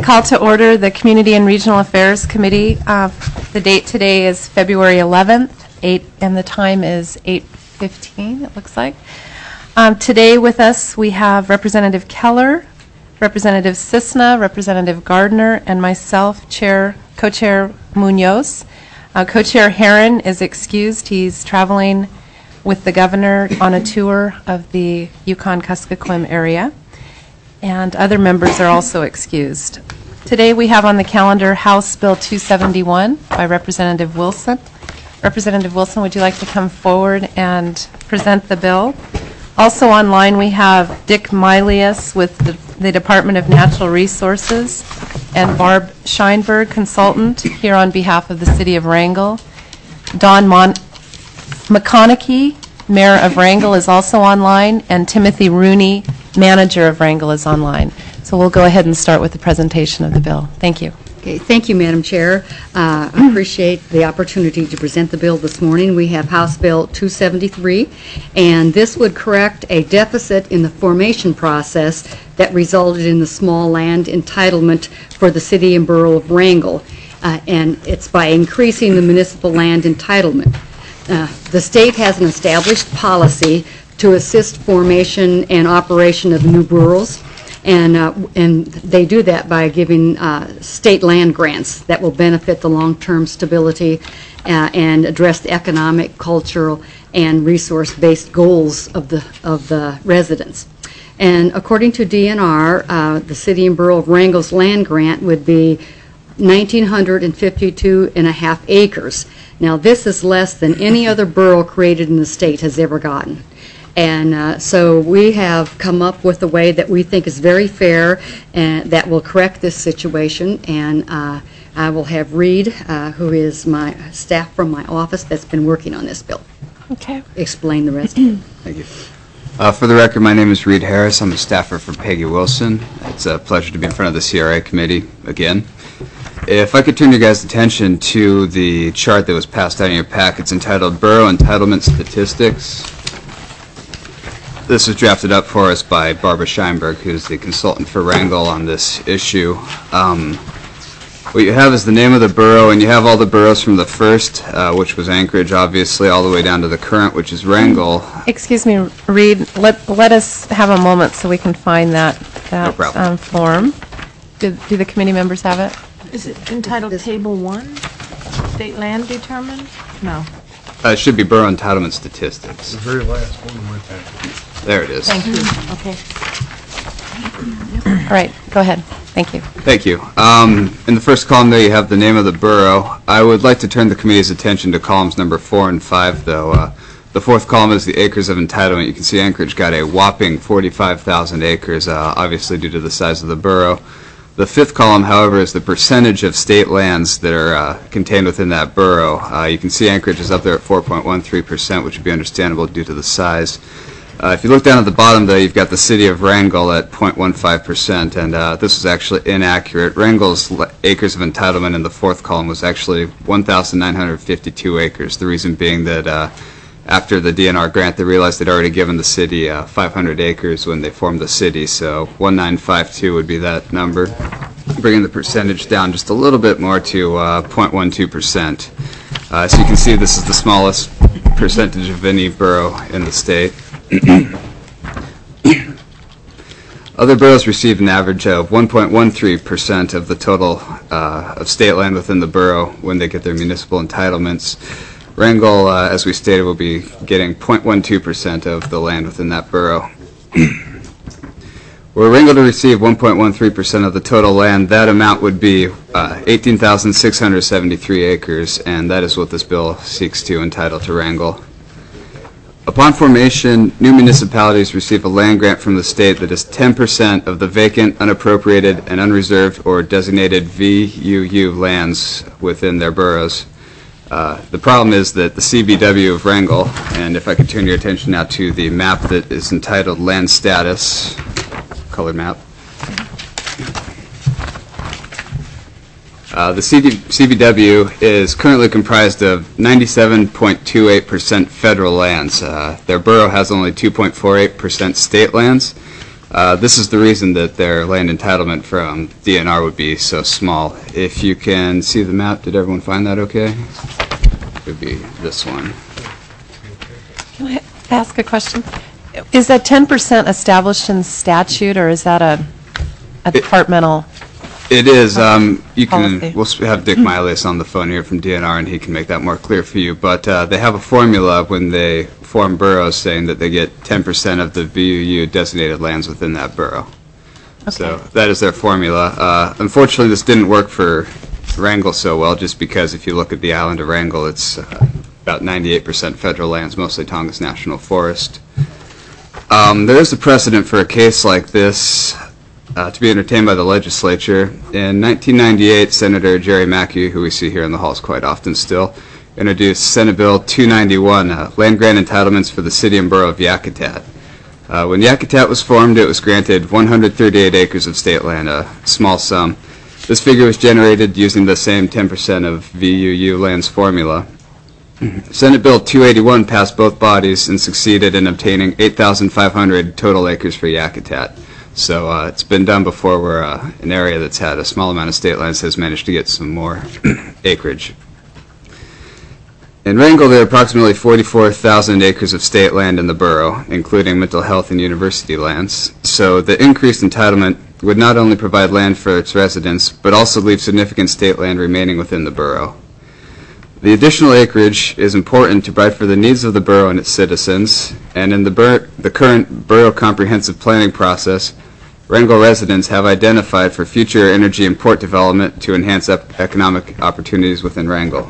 Call to order the Community and Regional Affairs Committee. The date today is February 11th, and the time is 8:15, it looks like. Today with us we have Representative Keller, Representative Cisna, Representative Gardner, and myself, Co-Chair Munoz. Co-Chair Herron is excused. He's traveling with the governor on a tour of the Yukon-Kuskokwim area. And other members are also excused. Today we have on the calendar House Bill 271 by Representative Wilson. Representative Wilson, would you like to come forward and present the bill? Also online we have Dick Milius with the Department of Natural Resources and Barb Scheinberg, consultant, here on behalf of the City of Wrangell. Don McConaughey, Mayor of Wrangell, is also online, and Timothy Rooney, Manager of Wrangell, is online. So we'll go ahead and start with the presentation of the bill. Thank you. Okay, thank you, Madam Chair. I appreciate the opportunity to present the bill this morning. We have House Bill 273, and this would correct a deficit in the formation process that resulted in the small land entitlement for the city and borough of Wrangell, and it's by increasing the municipal land entitlement. The state has an established policy to assist formation and operation of new boroughs, and they do that by giving state land grants that will benefit the long-term stability and address the economic, cultural, and resource-based goals of the residents. And according to DNR, the city and borough of Wrangell's land grant would be 1,952.5 acres. Now, this is less than any other borough created in the state has ever gotten. And so we have come up with a way that we think is very fair and that will correct this situation. And I will have Reed, who is my staff from my office that's been working on this bill, explain the rest of it. Thank you. For the record, my name is Reed Harris. I'm a staffer for Peggy Wilson. It's a pleasure to be in front of the CRA committee again. If I could turn your guys' attention to the chart that was passed out in your pack, it's entitled Borough Entitlement Statistics. This was drafted up for us by Barbara Scheinberg, who's the consultant for Wrangell on this issue. What you have is the name of the borough, and you have all the boroughs from the first, which was Anchorage, obviously, all the way down to the current, which is Wrangell. Excuse me, Reed, let us have a moment so we can find that No problem. form. Do the committee members have it? Is it entitled Table 1? State land determined? No. It should be Borough Entitlement Statistics. The very last one in my package. There it is. Thank you. Okay. All right, go ahead. Thank you. Thank you. In the first column there you have the name of the borough. I would like to turn the committee's attention to columns number 4 and 5, though. The fourth column is the acres of entitlement. You can see Anchorage got a whopping 45,000 acres, obviously due to the size of the borough. The fifth column, however, is the percentage of state lands that are contained within that borough. You can see Anchorage is up there at 4.13%, which would be understandable due to the size. If you look down at the bottom, though, you've got the city of Wrangell at 0.15%, and this is actually inaccurate. Wrangell's acres of entitlement in the fourth column was actually 1,952 acres, the reason being that after the DNR grant, they realized they'd already given the city 500 acres when they formed the city, so 1,952 would be that number, bringing the percentage down just a little bit more to 0.12%. So you can see this is the smallest percentage of any borough in the state. Other boroughs receive an average of 1.13% of the total of state land within the borough when they get their municipal entitlements. Wrangell, as we stated, will be getting 0.12% of the land within that borough. Were Wrangell to receive 1.13% of the total land, that amount would be 18,673 acres, and that is what this bill seeks to entitle to Wrangell. Upon formation, new municipalities receive a land grant from the state that is 10% of the vacant, unappropriated, and unreserved or designated VUU lands within their boroughs. The problem is that the CBW of Wrangell, and if I could turn your attention now to the map that is entitled Land Status, colored map. The CBW is currently comprised of 97.28% federal lands. Their borough has only 2.48% state lands, This is the reason that their land entitlement from DNR would be so small. If you can see the map, did everyone find that okay? It would be this one. Can I ask a question? Is that 10% established in statute, or is that a departmental? It is. You can. Policy. We'll have Dick Miles on the phone here from DNR, and he can make that more clear for you. But they have a formula when they form boroughs, saying that they get 10% of the VUU designated lands within that borough. So that is their formula. Unfortunately, this didn't work for Wrangell so well, just because if you look at the island of Wrangell, it's about 98% federal lands, mostly Tongass National Forest. There is a precedent for a case like this to be entertained by the legislature. In 1998, Senator Jerry Mackey, who we see here in the halls quite often still, introduced Senate Bill 291, Land Grant Entitlements for the City and Borough of Yakutat. When Yakutat was formed, it was granted 138 acres of state land, a small sum. This figure was generated using the same 10% of VUU lands formula. Senate Bill 281 passed both bodies and succeeded in obtaining 8,500 total acres for Yakutat. So it's been done before where an area that's had a small amount of state lands has managed to get some more acreage. In Wrangell, there are approximately 44,000 acres of state land in the borough, including mental health and university lands. So the increased entitlement would not only provide land for its residents, but also leave significant state land remaining within the borough. The additional acreage is important to provide for the needs of the borough and its citizens, and in the current borough comprehensive planning process, Wrangell residents have identified for future energy and port development to enhance economic opportunities within Wrangell.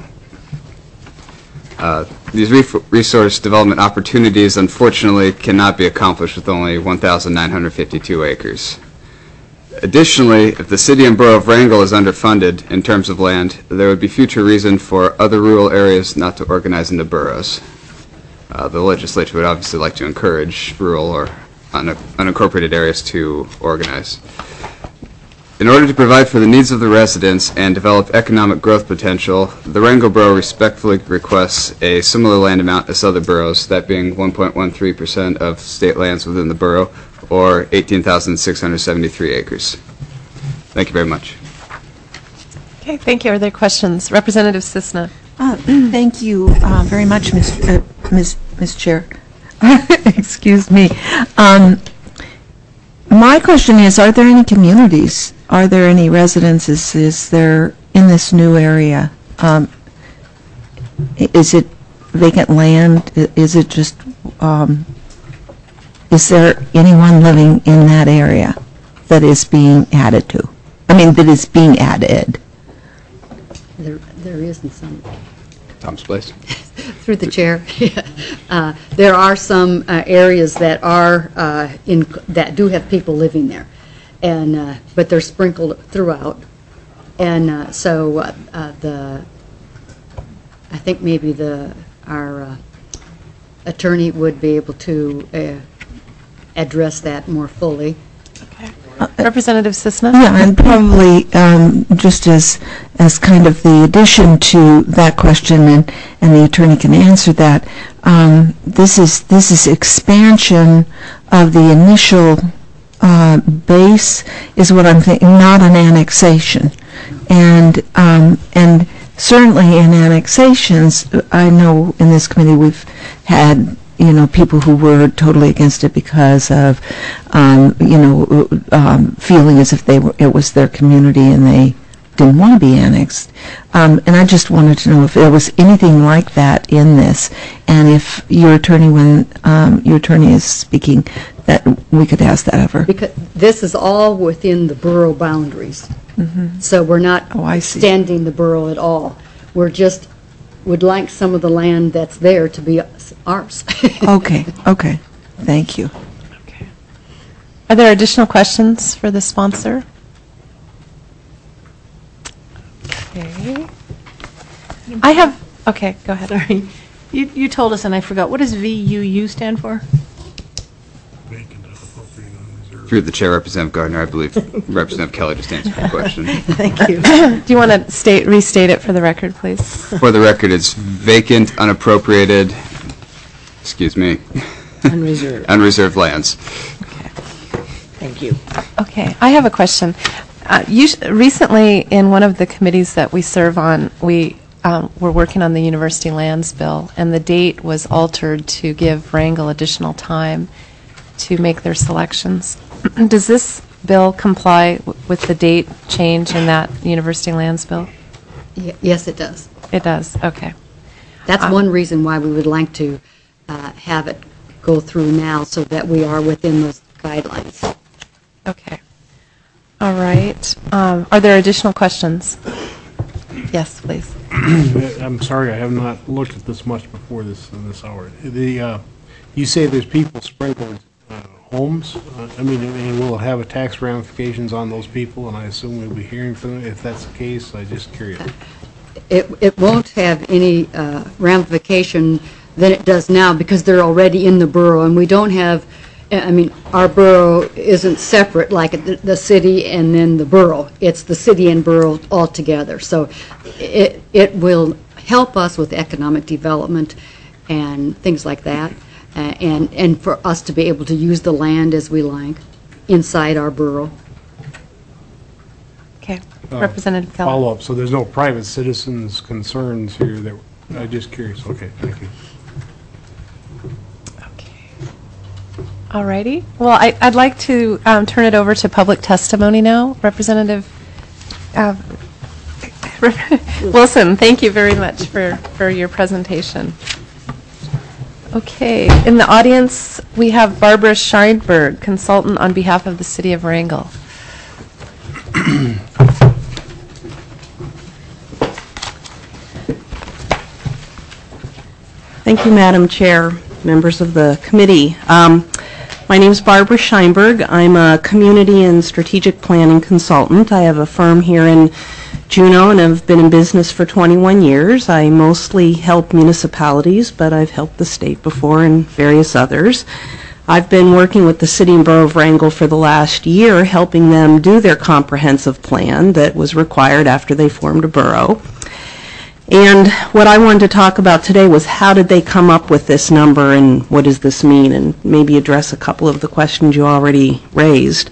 These resource development opportunities, unfortunately, cannot be accomplished with only 1,952 acres. Additionally, if the city and borough of Wrangell is underfunded in terms of land, there would be future reason for other rural areas not to organize into boroughs. The legislature would obviously like to encourage rural or unincorporated areas to organize. In order to provide for the needs of the residents and develop economic growth potential, the Wrangell Borough respectfully requests a similar land amount as other boroughs, that being 1.13% of state lands within the borough, or 18,673 acres. Thank you very much. Okay, thank you. Are there questions? Representative Cisna. Thank you very much, Ms. Chair. Excuse me. My question is, are there any communities? Are there any residences? Is there in this new area? Is it vacant land? Is it just, is there anyone living in that area that is being added to? I mean, that is being added? There isn't some. Tom's Place. Through the chair. There are some areas that are that do have people living there, and but they're sprinkled throughout, and so I think maybe our attorney would be able to address that more fully. Okay. Representative Cisna? Yeah, and probably just as kind of the addition to that question, and the attorney can answer that, this is expansion of the initial base is what I'm thinking, not an annexation. And certainly in annexations, I know in this committee we've had people who were totally against it because of, feeling as if it was their community and they didn't want to be annexed. And I just wanted to know if there was anything like that in this, and if your attorney, when your attorney is speaking, that we could ask that of her. Because this is all within the borough boundaries. Mm-hmm. So we're not extending the borough at all. We're just would like some of the land that's there to be ours. Okay. Thank you. Okay. Are there additional questions for the sponsor? Okay. Okay, go ahead. Sorry. You told us and I forgot. What does VUU stand for? Vacant, unappropriated, unreserved. Through the chair, Representative Gardner, I believe Representative Kelly just answered the question. Thank you. Do you want to restate it for the record, please? For the record, it's vacant, unappropriated, Unreserved. unreserved lands. Thank you. Okay, I have a question. Recently, in one of the committees that we serve on, we were working on the university lands bill, and the date was altered to give Wrangell additional time to make their selections. Does this bill comply with the date change in that university lands bill? Yes, it does. It does, okay. That's one reason why we would like to have it go through now, so that we are within those guidelines. Okay. All right. Are there additional questions? Yes, please. I'm sorry, I have not looked at this much before this hour. You say there's people sprinkled homes. I mean, will it have a tax ramifications on those people? And I assume we'll be hearing from them. If that's the case, I'm just curious. It won't have any ramification than it does now, because they're already in the borough, and we don't have, I mean, our borough isn't separate like the city and then the borough. It's the city and borough all together. So it will help us with economic development and things like that, and for us to be able to use the land as we like inside our borough. Okay. Representative Keller. Follow up. So there's no private citizens' concerns here. That I'm just curious. Okay, thank you. All righty. Well, I'd like to turn it over to public testimony now. Representative Wilson, thank you very much for your presentation. Okay. In the audience, we have Barbara Scheinberg, consultant on behalf of the City of Wrangell. Thank you, Madam Chair, members of the committee. My name is Barbara Scheinberg. I'm a community and strategic planning consultant. I have a firm here in Juneau and have been in business for 21 years. I mostly help municipalities, but I've helped the state before and various others. I've been working with the City and Borough of Wrangell for the last year, helping them do their comprehensive plan that was required after they formed a borough. And what I wanted to talk about today was how did they come up with this number and what does this mean, and maybe address a couple of the questions you already raised.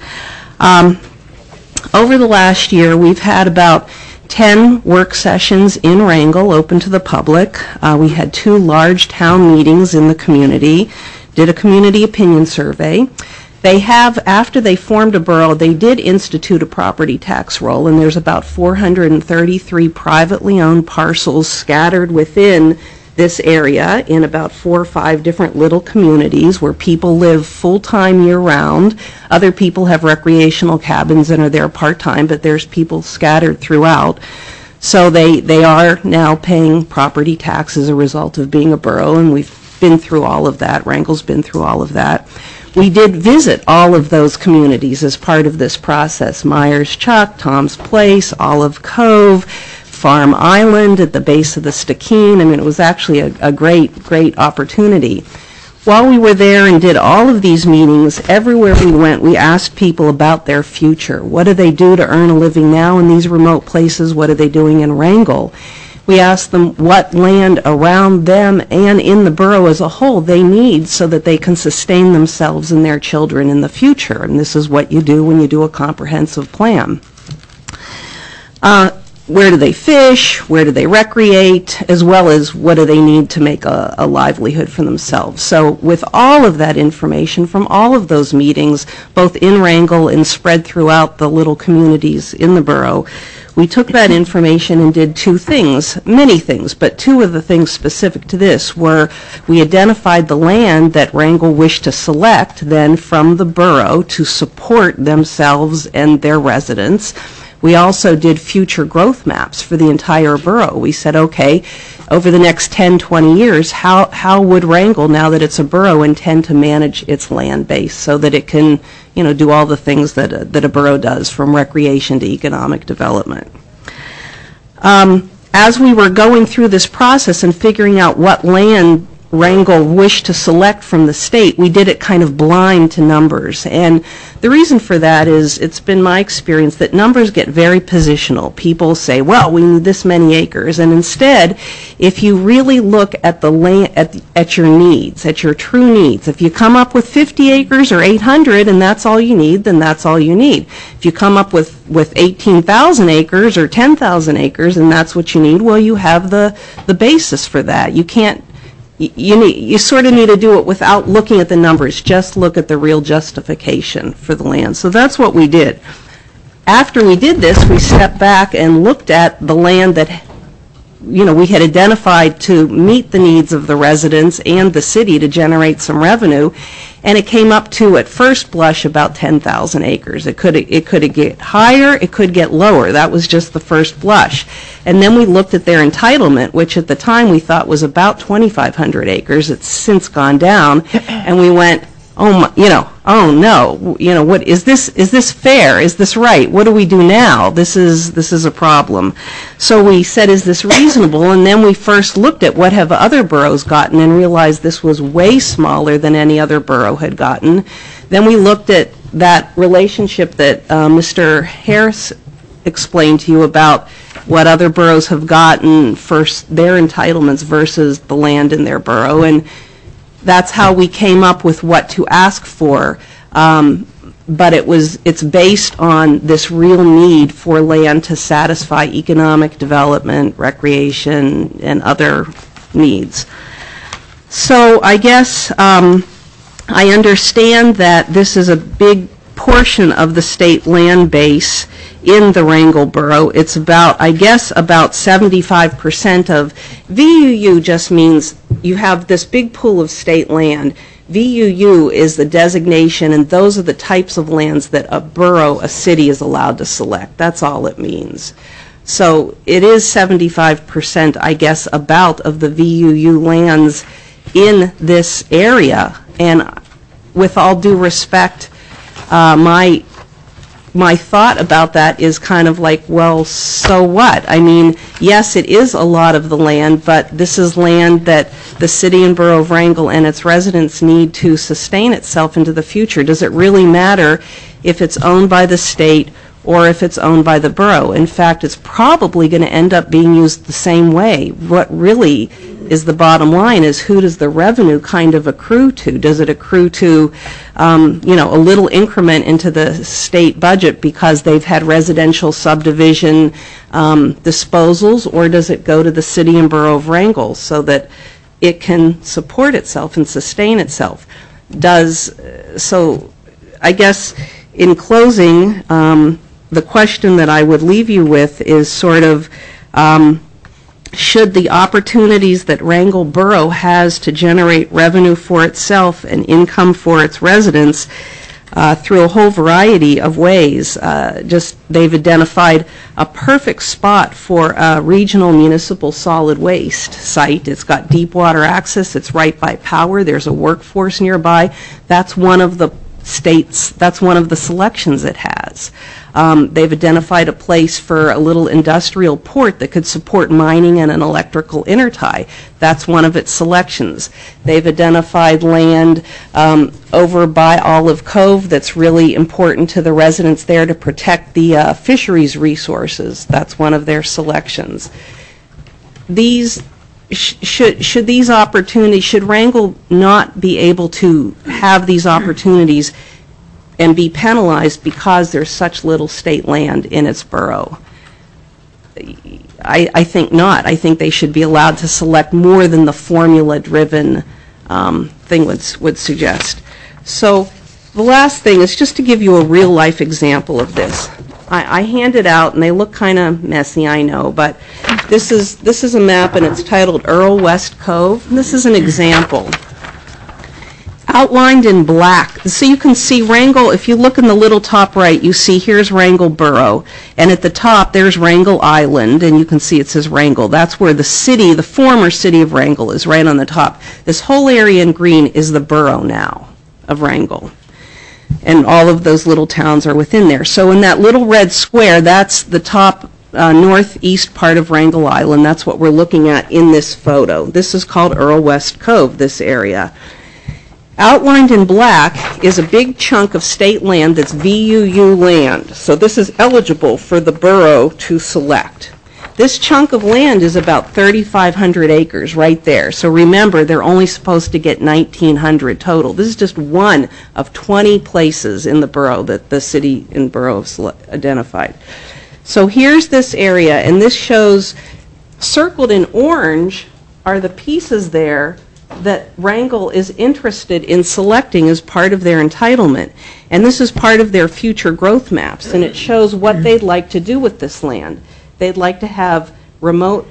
Over the last year, we've had about 10 work sessions in Wrangell open to the public. We had 2 large town meetings in the community, did a community opinion survey. They have, after they formed a borough, they did institute a property tax roll, and there's about 433 privately owned parcels scattered within this area in about 4 or 5 different little communities where people live full-time year-round. Other people have recreational cabins and are there part-time, but there's people scattered throughout. So they are now paying property tax as a result of being a borough, and we've been through all of that. Wrangell's been through all of that. We did visit all of those communities as part of this process. Myers Chuck, Tom's Place, Olive Cove, Farm Island at the base of the Stikine. I mean, it was actually a great opportunity. While we were there and did all of these meetings, everywhere we went, we asked people about their future. What do they do to earn a living now in these remote places? What are they doing in Wrangell? We asked them what land around them and in the borough as a whole they need so that they can sustain themselves and their children in the future. And this is what you do when you do a comprehensive plan. Where do they fish? Where do they recreate? As well as what do they need to make a livelihood for themselves? So with all of that information from all of those meetings, both in Wrangell and spread throughout the little communities in the borough, we took that information and did 2 things, many things, but 2 of the things specific to this were we identified the land that Wrangell wished to select then from the borough to support themselves and their residents. We also did future growth maps for the entire borough. We said, okay, over the next 10, 20 years, how would Wrangell, now that it's a borough, intend to manage its land base so that it can, do all the things that a borough does, from recreation to economic development. As we were going through this process and figuring out what land Wrangell wished to select from the state, we did it kind of blind to numbers. And the reason for that is it's been my experience that numbers get very positional. People say, well, we need this many acres. And instead, if you really look at the land, at your needs, at your true needs, if you come up with 50 acres or 800 and that's all you need, then that's all you need. If you come up with 18,000 acres or 10,000 acres and that's what you need, well, you have the basis for that. You can't, you sort of need to do it without looking at the numbers. Just look at the real justification for the land. So that's what we did. After we did this, we stepped back and looked at the land that we had identified to meet the needs of the residents and the city to generate some revenue, and it came up to, at first blush, about 10,000 acres. It could get higher, it could get lower. That was just the first blush. And then we looked at their entitlement, which at the time we thought was about 2,500 acres. It's since gone down, and we went, oh no, what is this? Is this fair? Is this right? What do we do now? This is a problem. So we said, is this reasonable? And then we first looked at what have other boroughs gotten and realized this was way smaller than any other borough had gotten. Then we looked at that relationship that Mr. Harris explained to you about what other boroughs have gotten for their entitlements versus the land in their borough, and that's how we came up with what to ask for. But it's based on this real need for land to satisfy economic development, recreation, and other needs. So I guess I understand that this is a big portion of the state land base in the Wrangell Borough. It's about 75% of VUU just means you have this big pool of state land. VUU is the designation, and those are the types of lands that a borough, a city, is allowed to select. That's all it means. So it is 75%, I guess, about of the VUU lands in this area. And with all due respect, my thought about that is kind of like, well, so what? I mean, yes, it is a lot of the land, but this is land that the city and borough of Wrangell and its residents need to sustain itself into the future. Does it really matter if it's owned by the state or if it's owned by the borough? In fact, it's probably going to end up being used the same way. What really is the bottom line is, who does the revenue kind of accrue to? Does it accrue to, a little increment into the state budget because they've had residential subdivision disposals, or does it go to the city and borough of Wrangell so that it can support itself and sustain itself? So I guess in closing, the question that I would leave you with is sort of, should the opportunities that Wrangell Borough has to generate revenue for itself and income for its residents through a whole variety of ways, they've identified a perfect spot for a regional municipal solid waste site. It's got deep water access, it's right by power, there's a workforce nearby. That's one of the selections it has. They've identified a place for a little industrial port that could support mining and an electrical intertie. That's one of its selections. They've identified land over by Olive Cove that's really important to the residents there to protect the fisheries resources. That's one of their selections. Should these opportunities, should Wrangell not be able to have these opportunities and be penalized because there's such little state land in its borough? I think not. I think they should be allowed to select more than the formula-driven thing would suggest. So the last thing is just to give you a real-life example of this. I hand it out, and they look kind of messy, I know, but this is a map, and it's titled Earl West Cove. And this is an example. Outlined in black, so you can see Wrangell. If you look in the little top right, you see here's Wrangell Borough, and at the top there's Wrangell Island, and you can see it says Wrangell. That's where the city, the former city of Wrangell, is right on the top. This whole area in green is the borough now of Wrangell, and all of those little towns are within there. So in that little red square, that's the top northeast part of Wrangell Island. That's what we're looking at in this photo. This is called Earl West Cove, this area. Outlined in black is a big chunk of state land that's VUU land. So this is eligible for the borough to select. This chunk of land is about 3,500 acres right there. So remember, they're only supposed to get 1,900 total. This is just one of 20 places in the borough that the city and borough have identified. So here's this area, and this shows, circled in orange are the pieces there that Wrangell is interested in selecting as part of their entitlement. And this is part of their future growth maps, and it shows what they'd like to do with this land. They'd like to have remote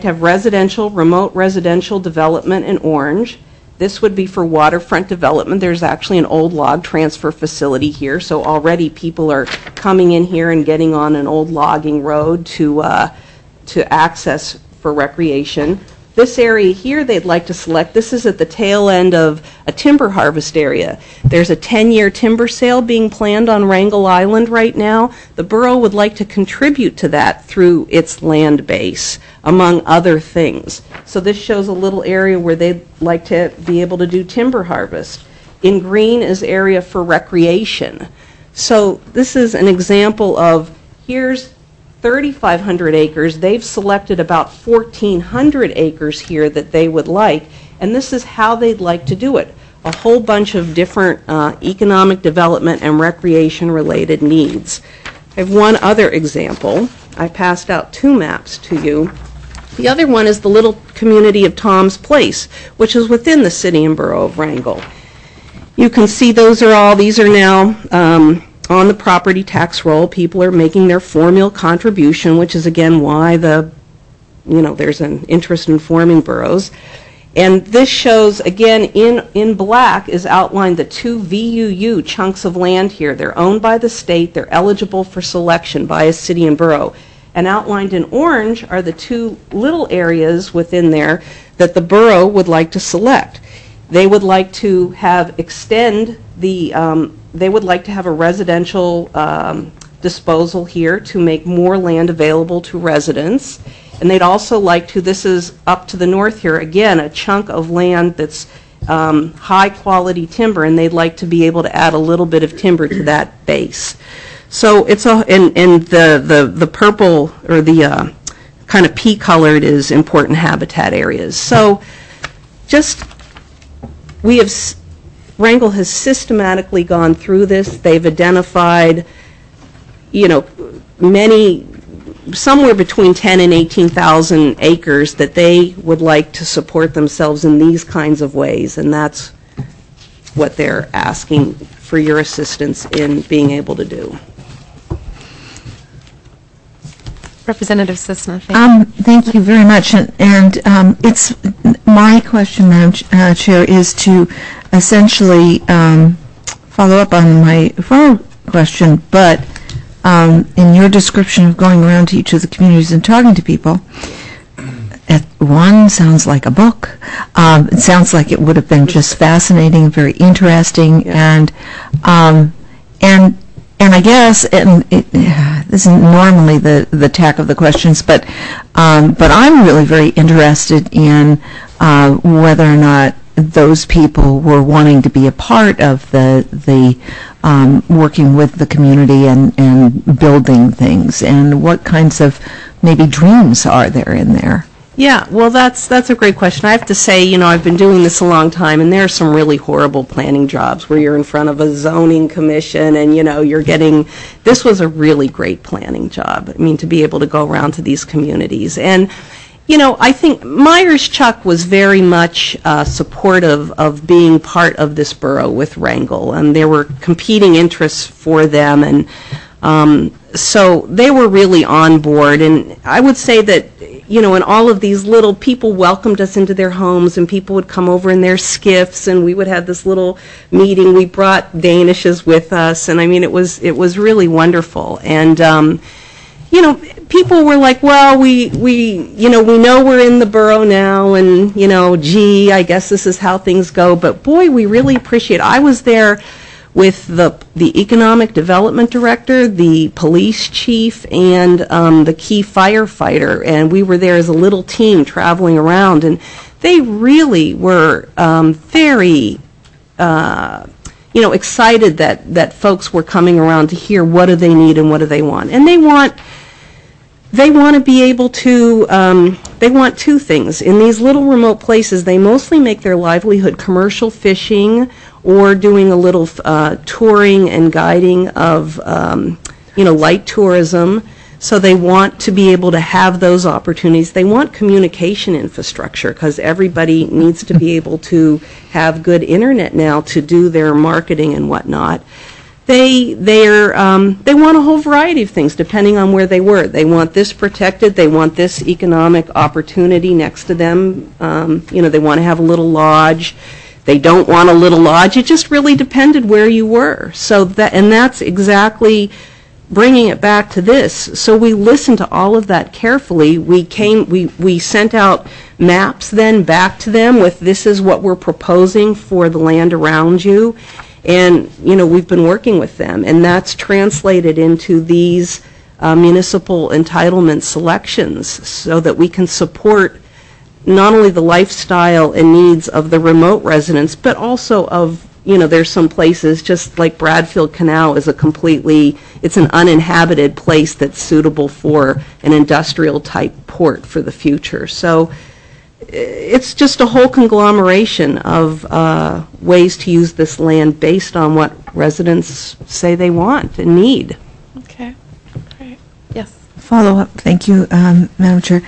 residential development in orange. This would be for waterfront development. There's actually an old log transfer facility here, so already people are coming in here and getting on an old logging road to access for recreation. This area here they'd like to select. This is at the tail end of a timber harvest area. There's a 10-year timber sale being planned on Wrangell Island right now. The borough would like to contribute to that through its land base, among other things. So this shows a little area where they'd like to be able to do timber harvest. In green is area for recreation. So this is an example of, here's 3,500 acres. They've selected about 1,400 acres here that they would like, and this is how they'd like to do it. A whole bunch of different economic development and recreation-related needs. I have one other example. I passed out 2 maps to you. The other one is the little community of Tom's Place, which is within the city and borough of Wrangell. You can see these are now on the property tax roll. People are making their formal contribution, which is again why there's an interest in forming boroughs. And this shows, again, in black is outlined the 2 VUU chunks of land here. They're owned by the state. They're eligible for selection by a city and borough. And outlined in orange are the 2 little areas within there that the borough would like to select. They would like to have they would like to have a residential disposal here to make more land available to residents. And they'd also like to, this is up to the north here, again, a chunk of land that's high quality timber, and they'd like to be able to add a little bit of timber to that base. So it's and the purple, or the kind of pea colored, is important habitat areas. So just, Wrangell has systematically gone through this. They've identified, somewhere between 10 and 18,000 acres that they would like to support themselves in these kinds of ways, and that's what they're asking for your assistance in being able to do. Representative Sisna, thank you. Thank you very much. And it's my question, Madam Chair, is to essentially follow up on my former question, but in your description of going around to each of the communities and talking to people, one sounds like a book. It sounds like it would have been just fascinating, very interesting, and I guess, and this isn't normally the tack of the questions, but I'm really very interested in whether or not those people were wanting to be a part of the working with the community and building things, and what kinds of maybe dreams are there in there. Yeah, well, that's a great question. I have to say, I've been doing this a long time, and there are some really horrible planning jobs where you're in front of a zoning commission and, you're getting, this was a really great planning job. I mean, to be able to go around to these communities. And, I think Myers Chuck was very much supportive of being part of this borough with Wrangell, and there were competing interests for them, and so they were really on board. And I would say that, in all of these little, people welcomed us into their homes, and people would come over in their skiffs, and we would have this little meeting. We brought Danishes with us, and I mean, it was really wonderful. And people were like, well, we know we're in the borough now, and gee, I guess this is how things go. But boy, we really appreciate it. I was there with the economic development director, the police chief, and the key firefighter. And we were there as a little team traveling around, and they really were very excited that folks were coming around to hear what do they need and what do they want. And they want to be able to, they want two things. In these little remote places, they mostly make their livelihood commercial fishing or doing a little touring and guiding of, light tourism. So they want to be able to have those opportunities. They want communication infrastructure because everybody needs to be able to have good internet now to do their marketing and whatnot. They want a whole variety of things depending on where they were. They want this protected. They want this economic opportunity next to them. They want to have a little lodge. They don't want a little lodge. It just really depended where you were. So that's exactly bringing it back to this. So we listened to all of that carefully. We sent out maps then back to them with this is what we're proposing for the land around you. And, we've been working with them, and that's translated into these municipal entitlement selections so that we can support not only the lifestyle and needs of the remote residents, but also of, there's some places, just like Bradfield Canal is it's an uninhabited place that's suitable for an industrial type port for the future. So it's just a whole conglomeration of ways to use this land based on what residents say they want and need. Okay, great. Yes. Follow-up, thank you, Madam Chair.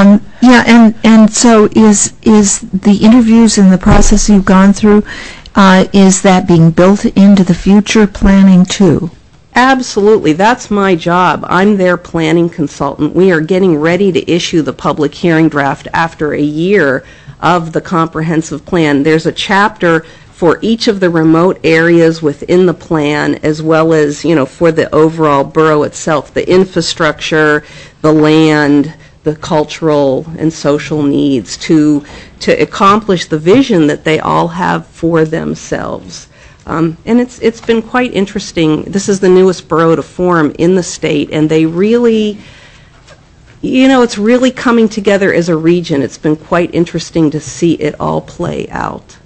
And so is the interviews and the process you've gone through, is that being built into the future planning too? Absolutely. That's my job. I'm their planning consultant. We are getting ready to issue the public hearing draft after a year of the comprehensive plan. There's a chapter for each of the remote areas within the plan, as well as, for the overall borough itself, the infrastructure, the land, the cultural and social needs to accomplish the vision that they all have for themselves. And it's been quite interesting. This is the newest borough to form in the state, and they really, it's really coming together as a region. It's been quite interesting to see it all play out.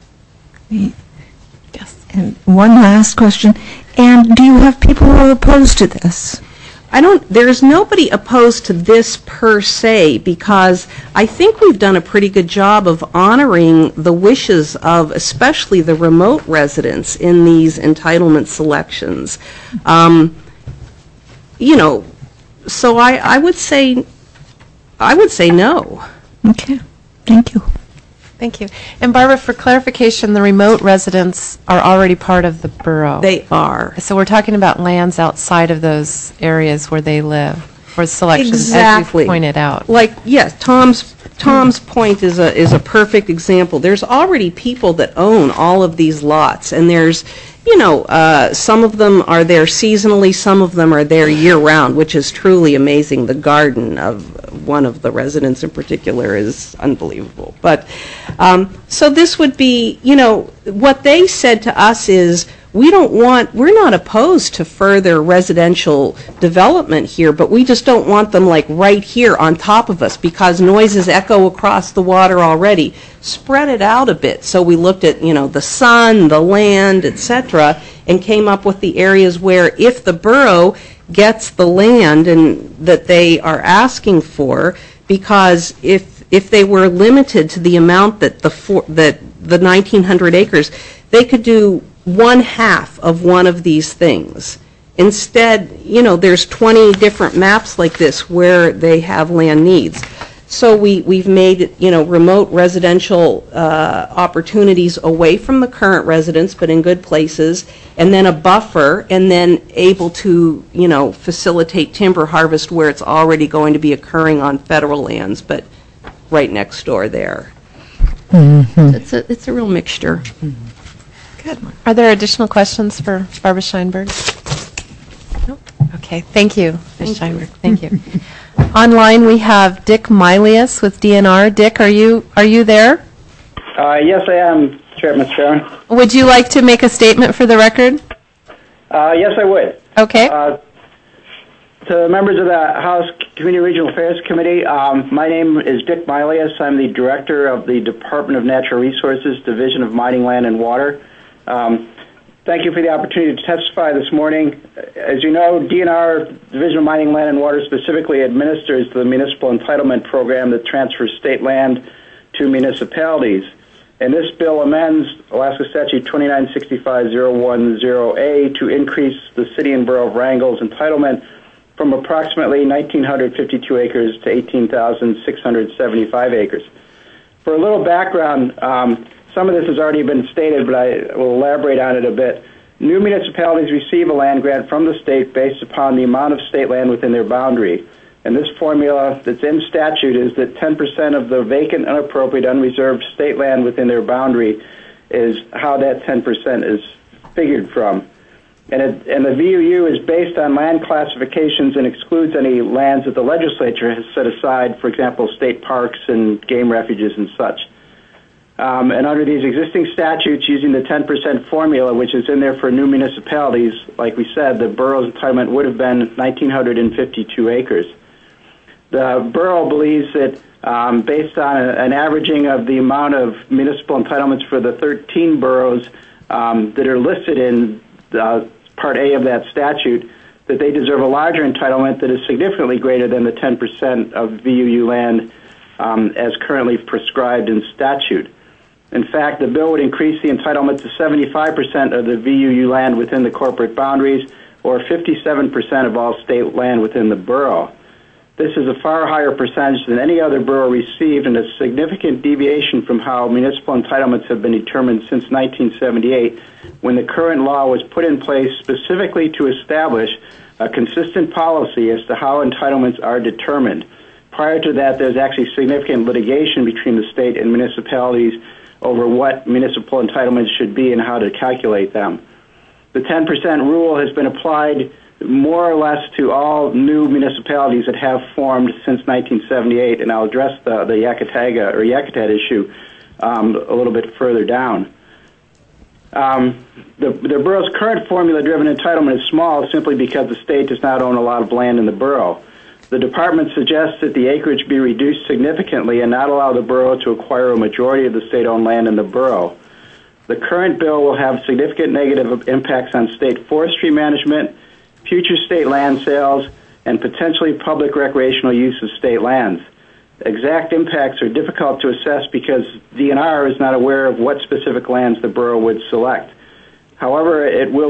Yes. And one last question. And do you have people who are opposed to this? There's nobody opposed to this per se, because I think we've done a pretty good job of honoring the wishes of especially the remote residents in these entitlement selections. So I would say no. Okay, thank you. Thank you. And Barbara, for clarification, the remote residents are already part of the borough. They are. So we're talking about lands outside of those areas where they live for selections, exactly. as you pointed out. Yes, Tom's point is a perfect example. There's already people that own all of these lots, and there's, some of them are there seasonally, some of them are there year-round, which is truly amazing. The garden of one of the residents in particular is unbelievable. But so this would be, what they said to us is, we're not opposed to further residential development here, but we just don't want them like right here on top of us because noises echo across the water already. Spread it out a bit. So we looked at, the sun, the land, etc., and came up with the areas where if the borough gets the land and that they are asking for, because if they were limited to the amount that the 1,900 acres, they could do 1/2 of one of these things. Instead, there's 20 different maps like this where they have land needs. So we've made, remote residential opportunities away from the current residents, but in good places, and then a buffer, and then able to, facilitate timber harvest where it's already going to be occurring on federal lands, but right next door there. Mm-hmm. So it's a real mixture. Mm-hmm. Good. Are there additional questions for Barbara Scheinberg? Nope. Okay. Thank you, Ms. Scheinberg. Thank you. Online, we have Dick Milius with DNR. Dick, are you there? Yes, I am. Sure, Mr. Chairman. Would you like to make a statement for the record? Yes, I would. Okay. To members of the House Community and Regional Affairs Committee, my name is Dick Milius. I'm the Director of the Department of Natural Resources, Division of Mining, Land, and Water. Thank you for the opportunity to testify this morning. As you know, DNR, Division of Mining, Land, and Water, specifically administers the municipal entitlement program that transfers state land to municipalities. And this bill amends Alaska Statute 2965.010A to increase the City and Borough of Wrangell's entitlement from approximately 1,952 acres to 18,675 acres. For a little background, some of this has already been stated, but I will elaborate on it a bit. New municipalities receive a land grant from the state based upon the amount of state land within their boundary. And this formula that's in statute is that 10% of the vacant, unappropriated, unreserved state land within their boundary is how that 10% is figured from. And the VUU is based on land classifications and excludes any lands that the legislature has set aside, for example, state parks and game refuges and such. And under these existing statutes, using the 10% formula, which is in there for new municipalities, like we said, the borough's entitlement would have been 1,952 acres. The borough believes that based on an averaging of the amount of municipal entitlements for the 13 boroughs that are listed in Part A of that statute, that they deserve a larger entitlement that is significantly greater than the 10% of VUU land as currently prescribed in statute. In fact, the bill would increase the entitlement to 75% of the VUU land within the corporate boundaries, or 57% of all state land within the borough. This is a far higher percentage than any other borough received, and a significant deviation from how municipal entitlements have been determined since 1978, when the current law was put in place specifically to establish a consistent policy as to how entitlements are determined. Prior to that, there's actually significant litigation between the state and municipalities over what municipal entitlements should be and how to calculate them. The 10% rule has been applied more or less to all new municipalities that have formed since 1978, and I'll address the Yakataga or Yakutat issue a little bit further down. The borough's current formula-driven entitlement is small simply because the state does not own a lot of land in the borough. The department suggests that the acreage be reduced significantly and not allow the borough to acquire a majority of the state-owned land in the borough. The current bill will have significant negative impacts on state forestry management, future state land sales, and potentially public recreational use of state lands. Exact impacts are difficult to assess because DNR is not aware of what specific lands the borough would select. However,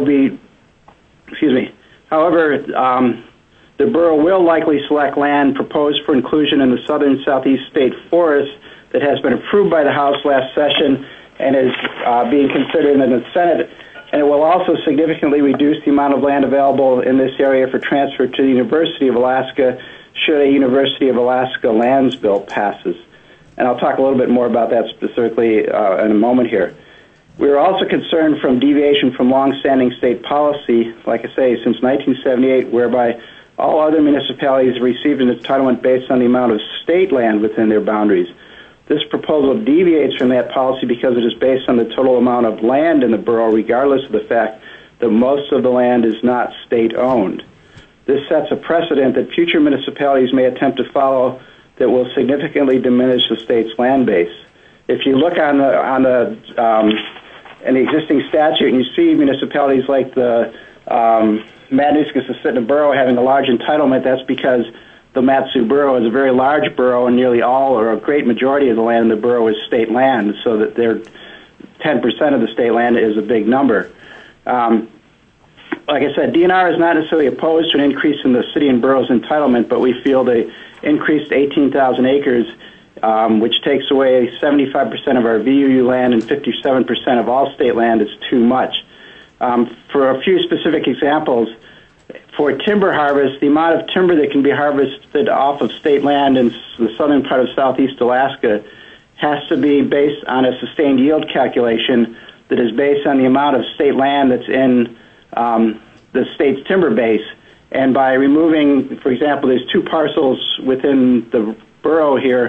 the borough will likely select land proposed for inclusion in the southern southeast state forest that has been approved by the House last session and is being considered in the Senate. And it will also significantly reduce the amount of land available in this area for transfer to the University of Alaska should a University of Alaska lands bill passes. And I'll talk a little bit more about that specifically in a moment here. We are also concerned from deviation from long-standing state policy, like I say, since 1978, whereby all other municipalities received an entitlement based on the amount of state land within their boundaries. This proposal deviates from that policy because it is based on the total amount of land in the borough, regardless of the fact that most of the land is not state-owned. This sets a precedent that future municipalities may attempt to follow that will significantly diminish the state's land base. If you look in the existing statute and you see municipalities like the Matanuska-Susitna Borough having a large entitlement, that's because the Mat-Su Borough is a very large borough, and nearly all or a great majority of the land in the borough is state land, so that their 10% of the state land is a big number. Like I said, DNR is not necessarily opposed to an increase in the city and borough's entitlement, but we feel the increased 18,000 acres, which takes away 75% of our VUU land and 57% of all state land, is too much. For a few specific examples, for timber harvest, the amount of timber that can be harvested off of state land in the southern part of southeast Alaska has to be based on a sustained yield calculation that is based on the amount of state land that's in the state's timber base. And by removing, for example, there's two parcels within the borough here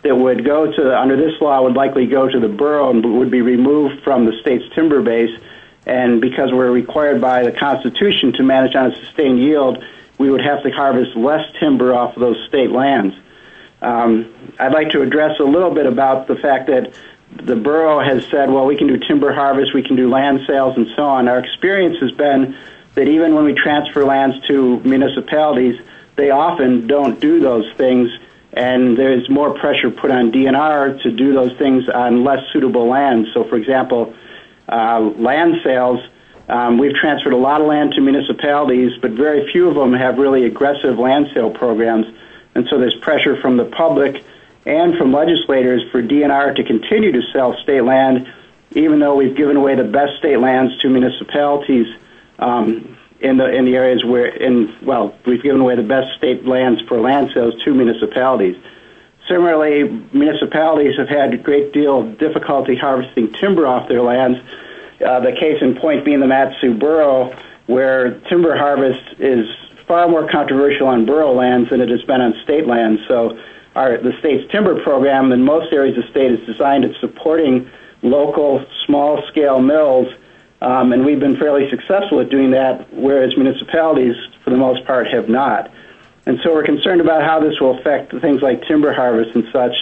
that would go to, under this law, would likely go to the borough and would be removed from the state's timber base. And because we're required by the Constitution to manage on a sustained yield, we would have to harvest less timber off of those state lands. I'd like to address a little bit about the fact that the borough has said, well, we can do timber harvest, we can do land sales, and so on. Our experience has been that even when we transfer lands to municipalities, they often don't do those things, and there's more pressure put on DNR to do those things on less suitable lands. So, for example, land sales, we've transferred a lot of land to municipalities, but very few of them have really aggressive land sale programs, and so there's pressure from the public and from legislators for DNR to continue to sell state land, even though we've given away the best state lands to municipalities in the areas where, we've given away the best state lands for land sales to municipalities. Similarly, municipalities have had a great deal of difficulty harvesting timber off their lands. The case in point being the Mat-Su Borough, where timber harvest is far more controversial on borough lands than it has been on state lands. So the state's timber program in most areas of the state is designed at supporting local small-scale mills, and we've been fairly successful at doing that, whereas municipalities, for the most part, have not. And so we're concerned about how this will affect things like timber harvest and such.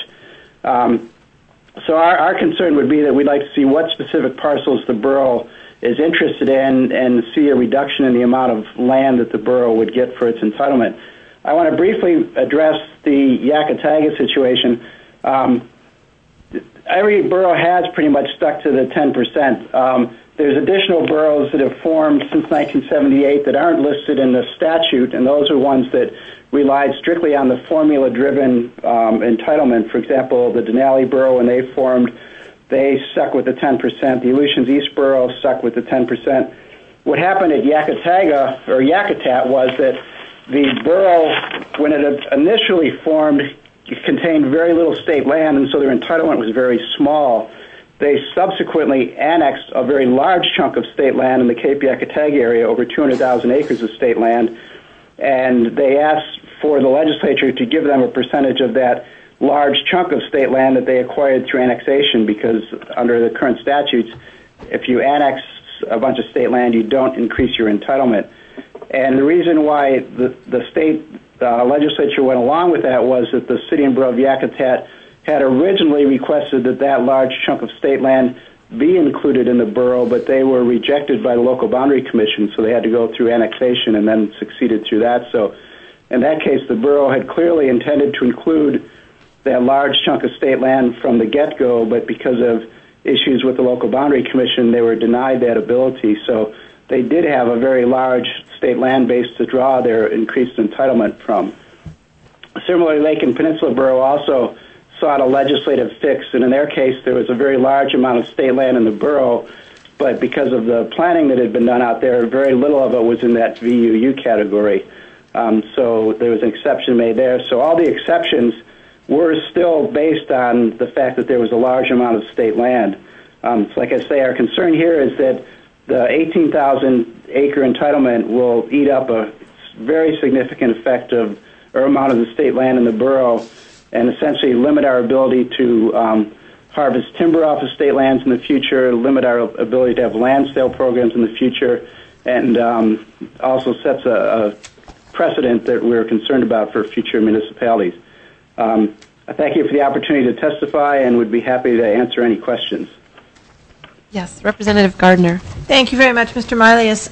So our concern would be that we'd like to see what specific parcels the borough is interested in and see a reduction in the amount of land that the borough would get for its entitlement. I want to briefly address the Yakataga situation. Every borough has pretty much stuck to the 10%. There's additional boroughs that have formed since 1978 that aren't listed in the statute, and those are ones that relied strictly on the formula-driven entitlement. For example, the Denali Borough, when they formed, they stuck with the 10%. The Aleutians East Borough stuck with the 10%. What happened at Yakataga, or Yakutat, was that the borough, when it initially formed, contained very little state land, and so their entitlement was very small. They subsequently annexed a very large chunk of state land in the Cape Yakataga area, over 200,000 acres of state land, and they asked for the legislature to give them a percentage of that large chunk of state land that they acquired through annexation, because under the current statutes, if you annex a bunch of state land, you don't increase your entitlement. And the reason why the state legislature went along with that was that the city and borough of Yakutat had originally requested that that large chunk of state land be included in the borough, but they were rejected by the local boundary commission, so they had to go through annexation and then succeeded through that. So in that case, the borough had clearly intended to include that large chunk of state land from the get-go, but because of issues with the local boundary commission, they were denied that ability. So they did have a very large state land base to draw their increased entitlement from. Similarly, Lake and Peninsula Borough also sought a legislative fix, and in their case, there was a very large amount of state land in the borough, but because of the planning that had been done out there, very little of it was in that VUU category. So there was an exception made there. So all the exceptions were still based on the fact that there was a large amount of state land. So like I say, our concern here is that the 18,000 acre entitlement will eat up a very significant amount of the state land in the borough and essentially limit our ability to harvest timber off of state lands in the future, limit our ability to have land sale programs in the future, and also sets a precedent that we're concerned about for future municipalities. I thank you for the opportunity to testify and would be happy to answer any questions. Yes, Representative Gardner. Thank you very much, Mr. Milius.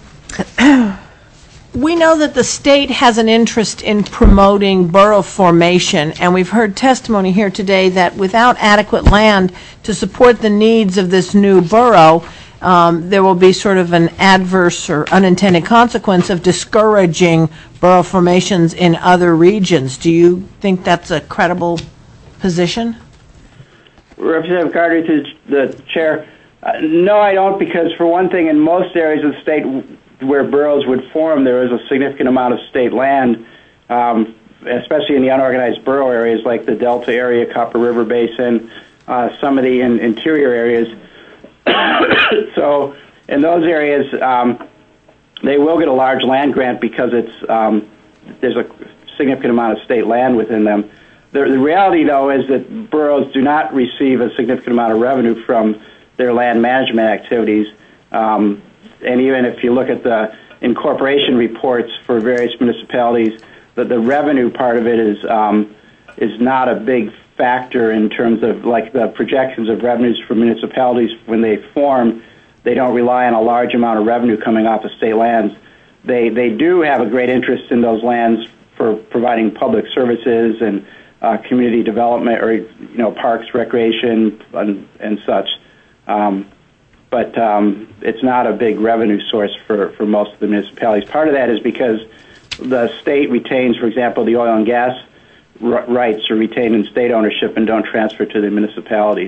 We know that the state has an interest in promoting borough formation, and we've heard testimony here today that without adequate land to support the needs of this new borough, there will be sort of an adverse or unintended consequence of discouraging borough formations in other regions. Do you think that's a credible position? Representative Gardner, to the chair, no, I don't, because for one thing, in most areas of the state where boroughs would form, there is a significant amount of state land, especially in the unorganized borough areas like the Delta area, Copper River Basin, some of the interior areas. So in those areas, they will get a large land grant because it's there's a significant amount of state land within them. The reality, though, is that boroughs do not receive a significant amount of revenue from their land management activities. And even if you look at the incorporation reports for various municipalities, the revenue part of it is not a big factor in terms of like the projections of revenues for municipalities when they form. They don't rely on a large amount of revenue coming off of state lands. They do have a great interest in those lands for providing public services and community development, or parks, recreation, and such. But it's not a big revenue source for most of the municipalities. Part of that is because the state retains, for example, the oil and gas rights are retained in state ownership and don't transfer to the municipalities.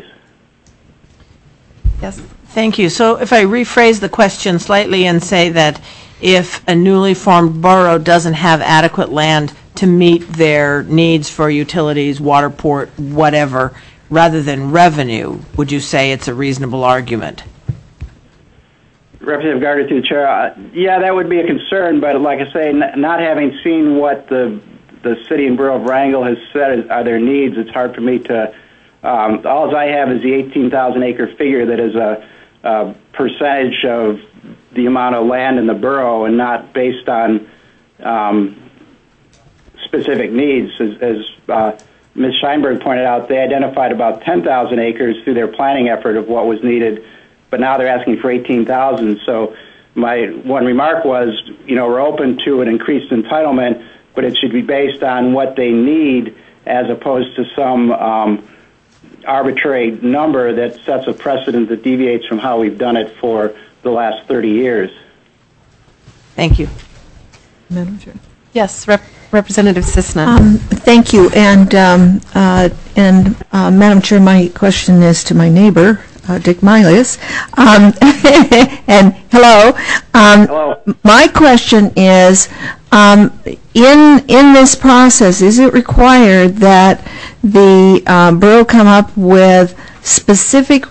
Yes. Thank you. So if I rephrase the question slightly and say that if a newly formed borough doesn't have adequate land to meet their needs for utilities, water port, whatever, rather than revenue, would you say it's a reasonable argument? Representative Gardner, through the chair, yeah, that would be a concern, but like I say, not having seen what the city and borough of Wrangell has said are their needs, it's hard for me to, all I have is the 18,000 acre figure that is a percentage of the amount of land in the borough and not based on specific needs. As Ms. Scheinberg pointed out, they identified about 10,000 acres through their planning effort of what was needed, but now they're asking for 18,000. So my one remark was, we're open to an increased entitlement, but it should be based on what they need as opposed to some arbitrary number that sets a precedent that deviates from how we've done it for the last 30 years. Thank you. Madam Chair. Yes, Representative Cisna. Thank you. And Madam Chair, my question is to my neighbor, Dick Milius. And hello. Hello. My question is, in this process, is it required that the borough come up with specific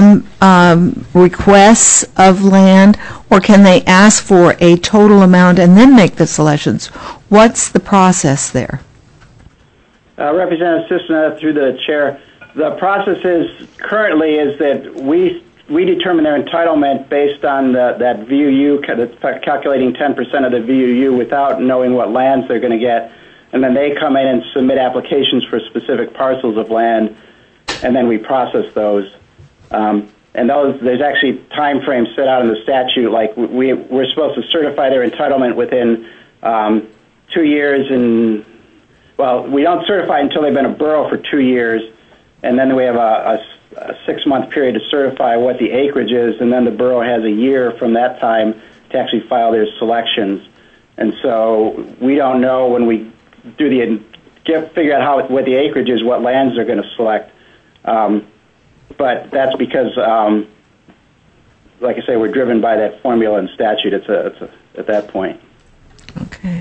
requests of land, or can they ask for a total amount and then make the selections? What's the process there? Representative Cisna, through the chair, the process currently is that we determine their entitlement based on that VUU, calculating 10% of the VUU without knowing what lands they're going to get, and then they come in and submit applications for specific parcels of land, and then we process those. And there's actually time frames set out in the statute, like we're supposed to certify their entitlement within 2 years, and we don't certify until they've been a borough for 2 years, and then we have a 6-month period to certify what the acreage is, and then the borough has a year from that time to actually file their selections. And so we don't know when we do figure out what the acreage is, what lands they're going to select. But that's because, like I say, we're driven by that formula and statute. It's at that point. Okay.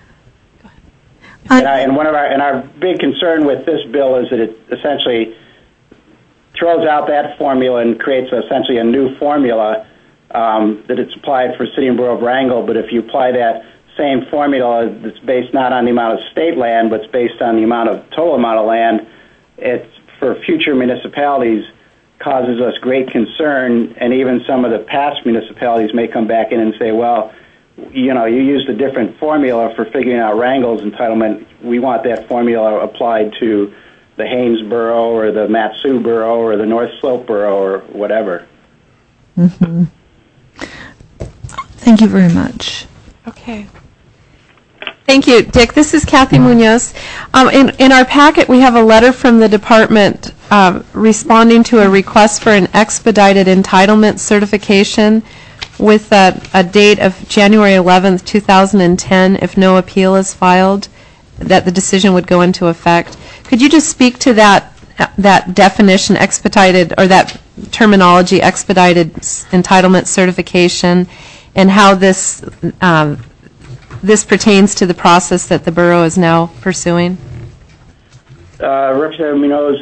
And our big concern with this bill is that it essentially throws out that formula and creates essentially a new formula that it's applied for City and Borough of Wrangell. But if you apply that same formula that's based not on the amount of state land, but it's based on the total amount of land, it's for future municipalities causes us great concern. And even some of the past municipalities may come back in and say, well, you used a different formula for figuring out Wrangell's entitlement. We want that formula applied to the Haines Borough or the Mat-Su Borough or the North Slope Borough or whatever. Mm-hmm. Thank you very much. Okay. Thank you, Dick. This is Kathy Munoz. In our packet, we have a letter from the department responding to a request for an expedited entitlement certification with a date of January 11th, 2010, if no appeal is filed, that the decision would go into effect. Could you just speak to that definition, expedited, or that terminology, expedited entitlement certification, and how this pertains to the process that the borough is now pursuing? Representative Munoz,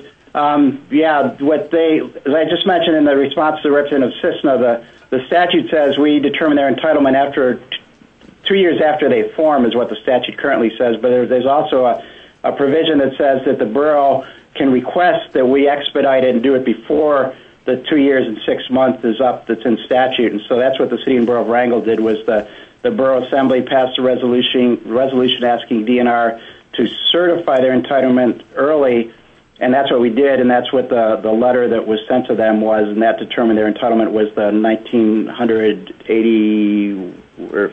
as I just mentioned in the response to Representative Cisna, the statute says we determine their entitlement after 2 years after they form is what the statute currently says, but there's also a provision that says that the borough can request that we expedite it and do it before the 2 years and 6 months is up that's in statute. And so that's what the City and Borough of Wrangell did, was the Borough Assembly passed a resolution asking DNR to certify their entitlement early, and that's what we did, and that's what the letter that was sent to them was, and that determined their entitlement was the 1,980 or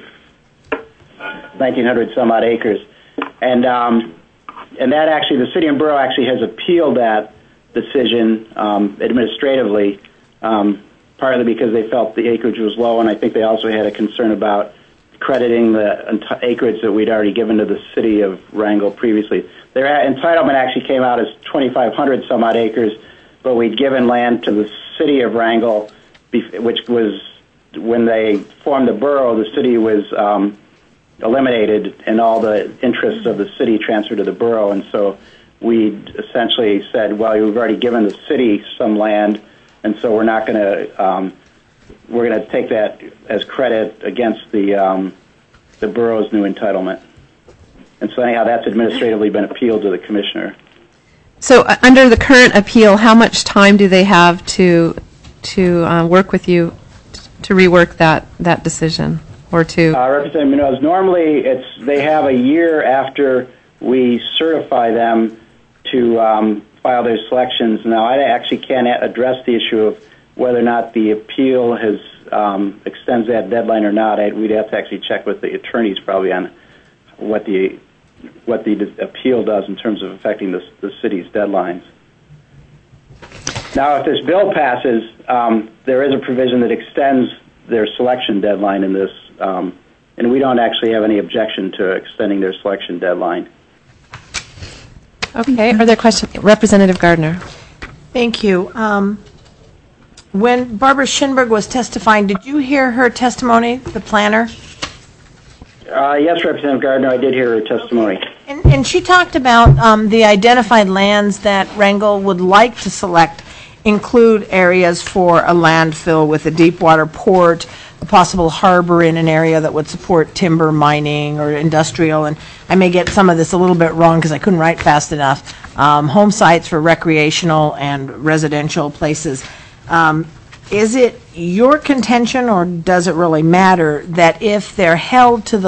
1,900 some odd acres. And that actually, the City and Borough actually has appealed that decision administratively, partly because they felt the acreage was low, and I think they also had a concern about crediting the acreage that we'd already given to the City of Wrangell previously. Their entitlement actually came out as 2,500 some odd acres, but we'd given land to the City of Wrangell, which was, when they formed the borough, the city was eliminated and all the interests of the city transferred to the borough, and so we essentially said, well, we've already given the city some land, and so we're not going to we're going to take that as credit against the borough's new entitlement. And so anyhow, that's administratively been appealed to the commissioner. So under the current appeal, how much time do they have to work with you to rework that decision, or to? Representative Munoz, normally they have a year after we certify them to file their selections. Now, I actually can't address the issue of whether or not the appeal has extends that deadline or not. We'd have to actually check with the attorneys probably on what the appeal does in terms of affecting the city's deadlines. Now, if this bill passes, there is a provision that extends their selection deadline in this, and we don't actually have any objection to extending their selection deadline. Okay. Are there questions? Representative Gardner. Thank you. When Barbara Schinberg was testifying, did you hear her testimony, the planner? Yes, Representative Gardner, I did hear her testimony. And she talked about the identified lands that Wrangell would like to select include areas for a landfill with a deep water port, a possible harbor in an area that would support timber mining or industrial, and I may get some of this a little bit wrong because I couldn't write fast enough, home sites for recreational and residential places. Is it your contention, or does it really matter, that if they're held to the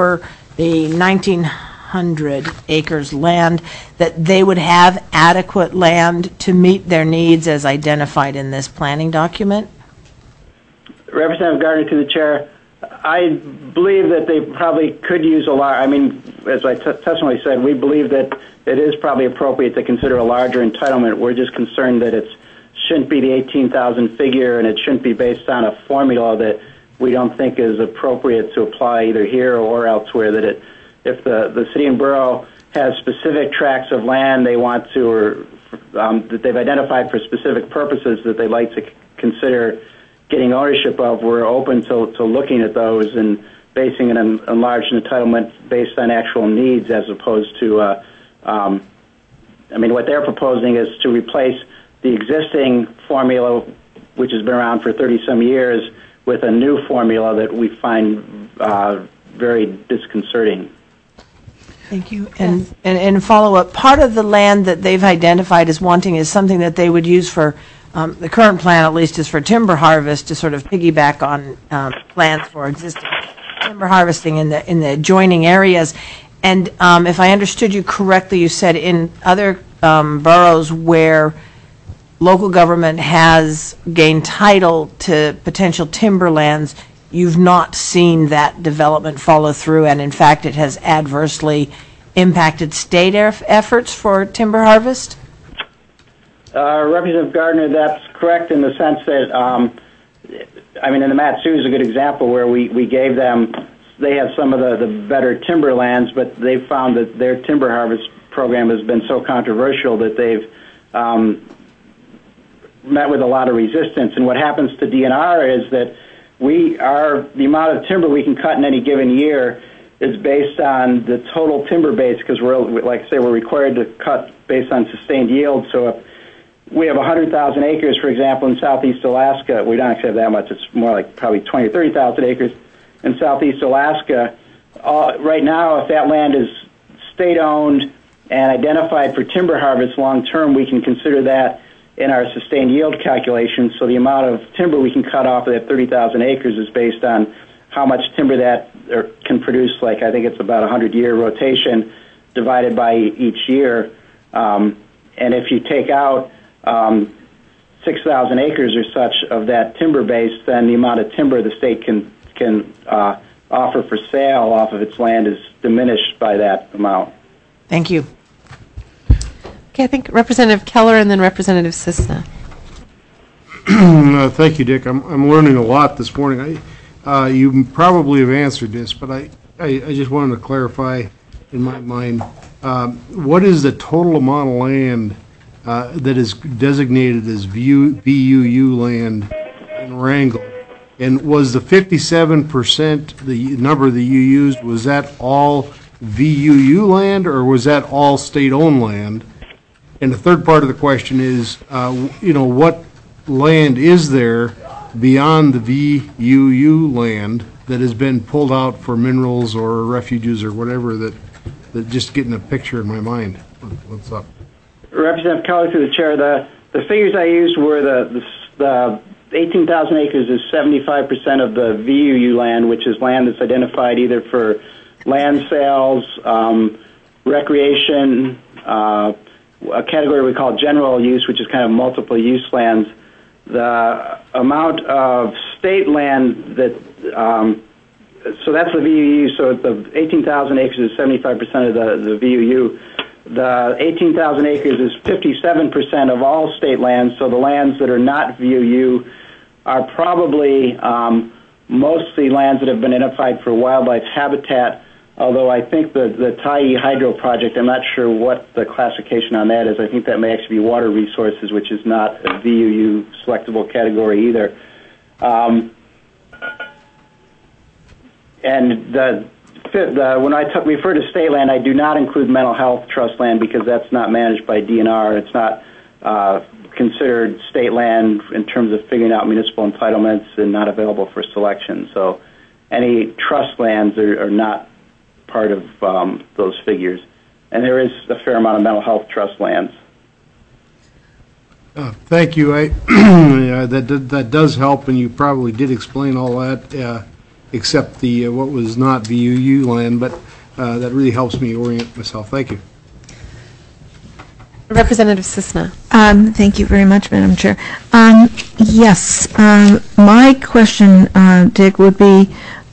1,900 acres land, that they would have adequate land to meet their needs as identified in this planning document? Representative Gardner, to the chair, I believe that they probably could use a large, I mean, as I testimony said, we believe that it is probably appropriate to consider a larger entitlement. We're just concerned that it shouldn't be the 18,000 figure, and it shouldn't be based on a formula that we don't think is appropriate to apply either here or elsewhere, that if the city and borough has specific tracts of land they want to, or that they've identified for specific purposes that they'd like to consider getting ownership of, we're open to looking at those and basing an enlarged entitlement based on actual needs, as opposed to, I mean, what they're proposing is to replace the existing formula, which has been around for 30-some years, with a new formula that we find very disconcerting. Thank you. And follow-up, part of the land that they've identified as wanting is something that they would use for, the current plan at least is for timber harvest, to sort of piggyback on plans for existing timber harvesting in the adjoining areas. And if I understood you correctly, you said in other boroughs where local government has gained title to potential timberlands, you've not seen that development follow through, and in fact it has adversely impacted state efforts for timber harvest? Representative Gardner, that's correct in the sense that, I mean, in the Mat-Su is a good example where we gave them, they have some of the better timberlands, but they've found that their timber harvest program has been so controversial that they've met with a lot of resistance. And what happens to DNR is that the amount of timber we can cut in any given year is based on the total timber base, because we're, like I say, we're required to cut based on sustained yield. So if we have 100,000 acres, for example, in southeast Alaska, we don't actually have that much, it's more like probably 20 or 30,000 acres in southeast Alaska. Right now, if that land is state-owned and identified for timber harvest long term, we can consider that in our sustained yield calculation. So the amount of timber we can cut off of that 30,000 acres is based on how much timber that can produce, like I think it's about a 100-year rotation divided by each year. And if you take out 6,000 acres or such of that timber base, then the amount of timber the state can offer for sale off of its land is diminished by that amount. Thank you. Okay, I think Representative Keller and then Representative Sisna. Thank you, Dick. I'm learning a lot this morning. You probably have answered this, but I just wanted to clarify in my mind, what is the total amount of land that is designated as VUU land in Wrangell? And was the 57%, the number that you used, was that all VUU land or was that all state-owned land? And the third part of the question is, what land is there beyond the VUU land that has been pulled out for minerals or refuges or whatever, that just getting a picture in my mind? What's up? Representative Keller, through the chair, the figures I used were the 18,000 acres is 75% of the VUU land, which is land that's identified either for land sales, recreation, a category we call general use, which is kind of multiple use lands. The amount of state land that, so that's the VUU, so the 18,000 acres is 75% of the VUU. The 18,000 acres is 57% of all state lands, so the lands that are not VUU are probably mostly lands that have been identified for wildlife habitat, although I think the Tyee Hydro project, I'm not sure what the classification on that is. I think that may actually be water resources, which is not a VUU selectable category either. And when I refer to state land, I do not include mental health trust land because that's not managed by DNR. It's not considered state land in terms of figuring out municipal entitlements and not available for selection. So any trust lands are not part of those figures. And there is a fair amount of mental health trust lands. Thank you. That does help, and you probably did explain all that, except the what was not VUU land, but that really helps me orient myself. Thank you. Representative Sisna. Thank you very much, Madam Chair. Yes, my question, Dick, would be,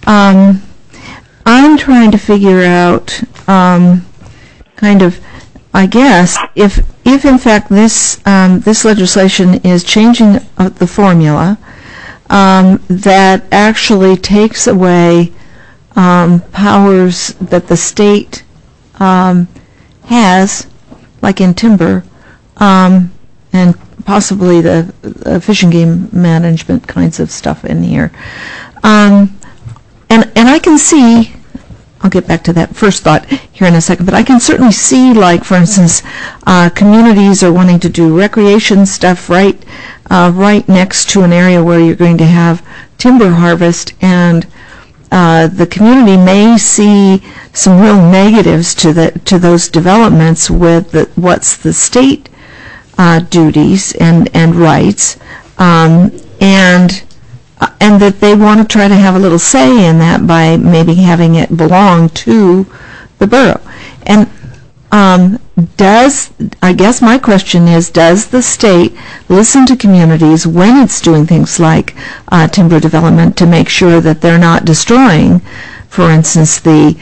I'm trying to figure out, kind of, I guess, if in fact this legislation is changing the formula, that actually takes away powers that the state has, like in timber, and possibly the fish and game management kinds of stuff in here. And I can see, I'll get back to that first thought here in a second, but I can certainly see, like, for instance, communities are wanting to do recreation stuff right next to an area where you're going to have timber harvest, and the community may see some real negatives to those developments with what's the state duties and rights, and that they want to try to have a little say in that by maybe having it belong to the borough. And I guess my question is, does the state listen to communities when it's doing things like timber development to make sure that they're not destroying, for instance, the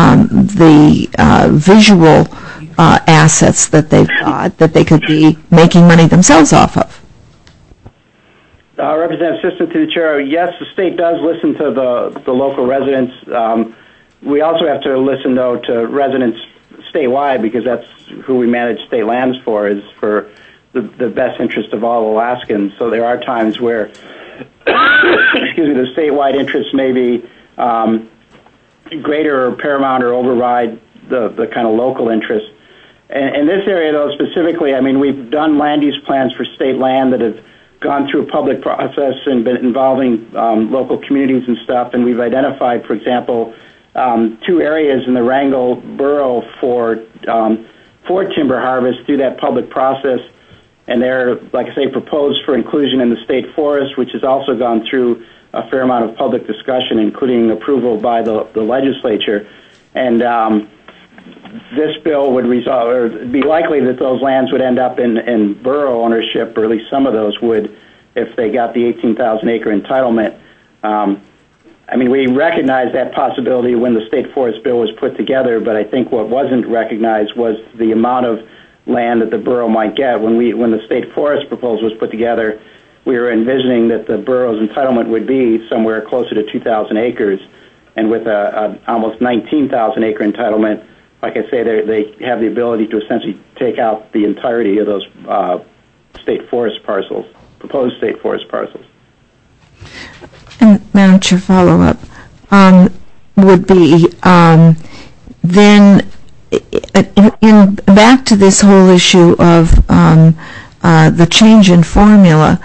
visual assets that they've got that they could be making money themselves off of? Representative Assistant to the Chair, yes, the state does listen to the local residents. We also have to listen, though, to residents statewide, because that's who we manage state lands for, is for the best interest of all Alaskans. So there are times where, excuse me, the statewide interests may be greater or paramount or override the kind of local interests. And in this area, though, specifically, I mean, we've done land use plans for state land that have gone through a public process and been involving local communities and stuff, and we've identified, for example, 2 areas in the Wrangell borough for for timber harvest through that public process, and they're, like I say, proposed for inclusion in the state forest, which has also gone through a fair amount of public discussion, including approval by the legislature. And this bill would result, or it'd be likely that those lands would end up in borough ownership, or at least some of those would, if they got the 18,000 acre entitlement. I mean, we recognized that possibility when the state forest bill was put together, but I think what wasn't recognized was the amount of land that the borough might get. When the state forest proposal was put together, we were envisioning that the borough's entitlement would be somewhere closer to 2,000 acres, and with a almost 19,000 acre entitlement, like I say, they have the ability to essentially take out the entirety of those state forest parcels, proposed state forest parcels. And Madam Chair, follow-up would be then back to this whole issue of the change in formula.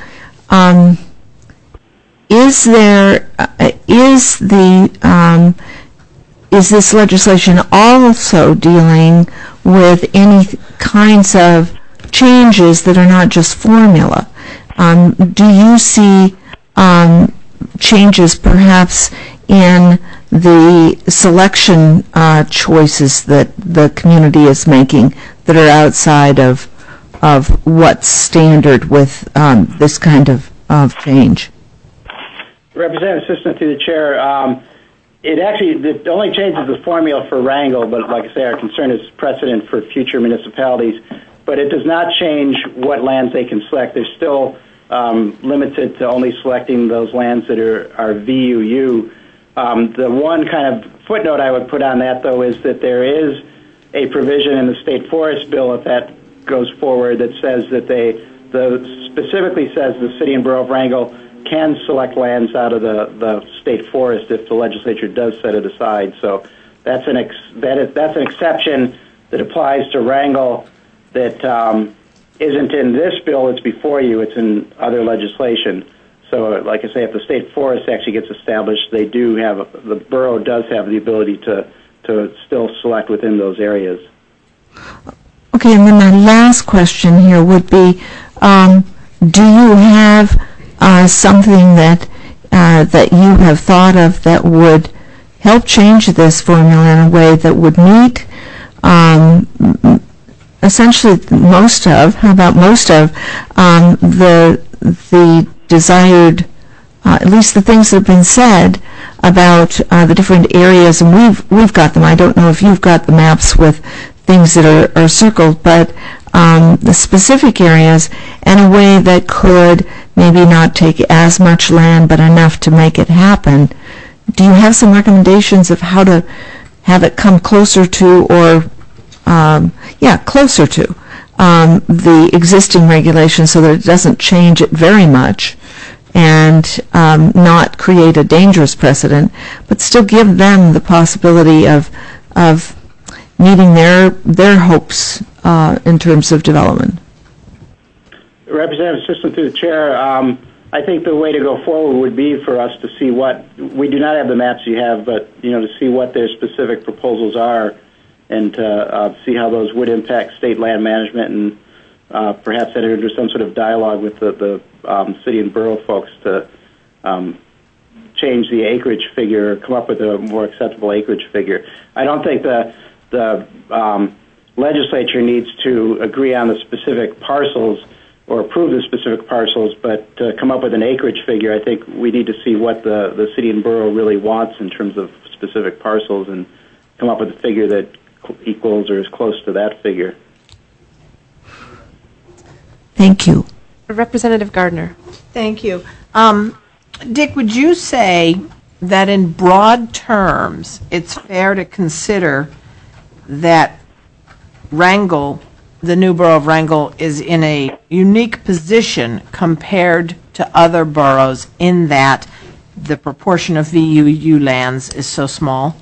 Is this legislation also dealing with any kinds of changes that are not just formula? Do you see changes perhaps in the selection choices that the community is making that are outside of what's standard with this kind of change? Representative Assistant to the Chair, it only changes the formula for Wrangell, but like I say, our concern is precedent for future municipalities. But it does not change what lands they can select. They're still limited to only selecting those lands that are VUU. The one kind of footnote I would put on that, though, is that there is a provision in the state forest bill, if that goes forward, that says that specifically says the city and borough of Wrangell can select lands out of the state forest if the legislature does set it aside. So that's an exception that applies to Wrangell that isn't in this bill. It's before you. It's in other legislation. So, like I say, if the state forest actually gets established, the borough does have the ability to still select within those areas. Okay, and then my last question here would be, do you have something that you have thought of that would help change this formula in a way that would meet essentially most of the desired, at least the things that have been said about the different areas, and we've got them. I don't know if you've got the maps with things that are circled, but the specific areas in a way that could maybe not take as much land but enough to make it happen. Do you have some recommendations of how to have it come closer to, or closer to the existing regulations so that it doesn't change it very much and not create a dangerous precedent, but still give them the possibility of meeting their hopes in terms of development? Representative Assistant to the Chair, I think the way to go forward would be for us to see we do not have the maps you have, but to see what their specific proposals are and to see how those would impact state land management, and perhaps enter into some sort of dialogue with the city and borough folks to change the acreage figure, come up with a more acceptable acreage figure. I don't think the legislature needs to agree on the specific parcels or approve the specific parcels, but to come up with an acreage figure, I think we need to see what the city and borough really wants in terms of specific parcels and come up with a figure that equals or is close to that figure. Thank you. Representative Gardner. Thank you. Dick, would you say that in broad terms it's fair to consider that Wrangell, the new borough of Wrangell, is in a unique position compared to other boroughs in that the proportion of VUU lands is so small?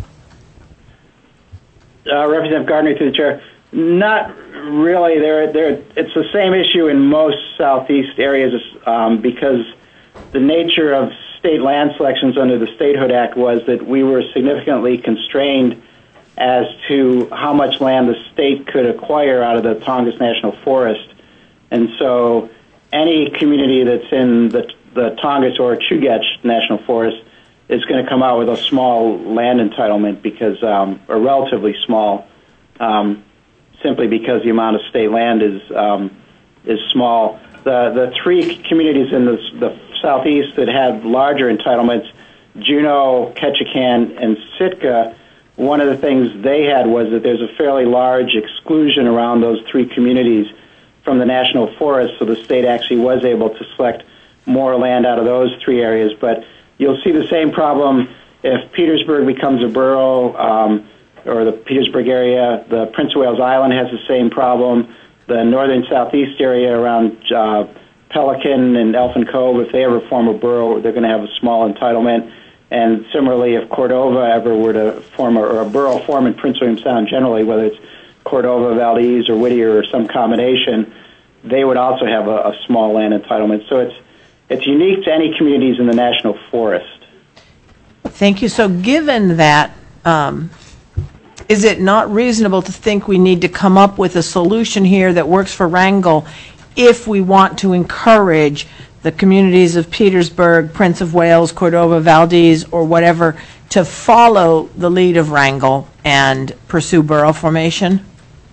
Representative Gardner to the Chair. Not really. It's the same issue in most southeast areas because the nature of state land selections under the Statehood Act was that we were significantly constrained as to how much land the state could acquire out of the Tongass National Forest. And so any community that's in the Tongass or Chugach National Forest is going to come out with a small land entitlement because, or relatively small, simply because the amount of state land is small. The three communities in the southeast that had larger entitlements, Juneau, Ketchikan, and Sitka, one of the things they had was that there's a fairly large exclusion around those three communities from the national forest, so the state actually was able to select more land out of those three areas. But you'll see the same problem if Petersburg becomes a borough, or the Petersburg area. The Prince of Wales Island has the same problem. The northern southeast area around Pelican and Elfin Cove, if they ever form a borough, they're going to have a small entitlement. And similarly, if Cordova ever were to form a borough form in Prince William Sound generally, whether it's Cordova, Valdez, or Whittier, or some combination, they would also have a small land entitlement. So it's unique to any communities in the national forest. Thank you. So given that, is it not reasonable to think we need to come up with a solution here that works for Wrangell if we want to encourage the communities of Petersburg, Prince of Wales, Cordova, Valdez, or whatever to follow the lead of Wrangell and pursue borough formation?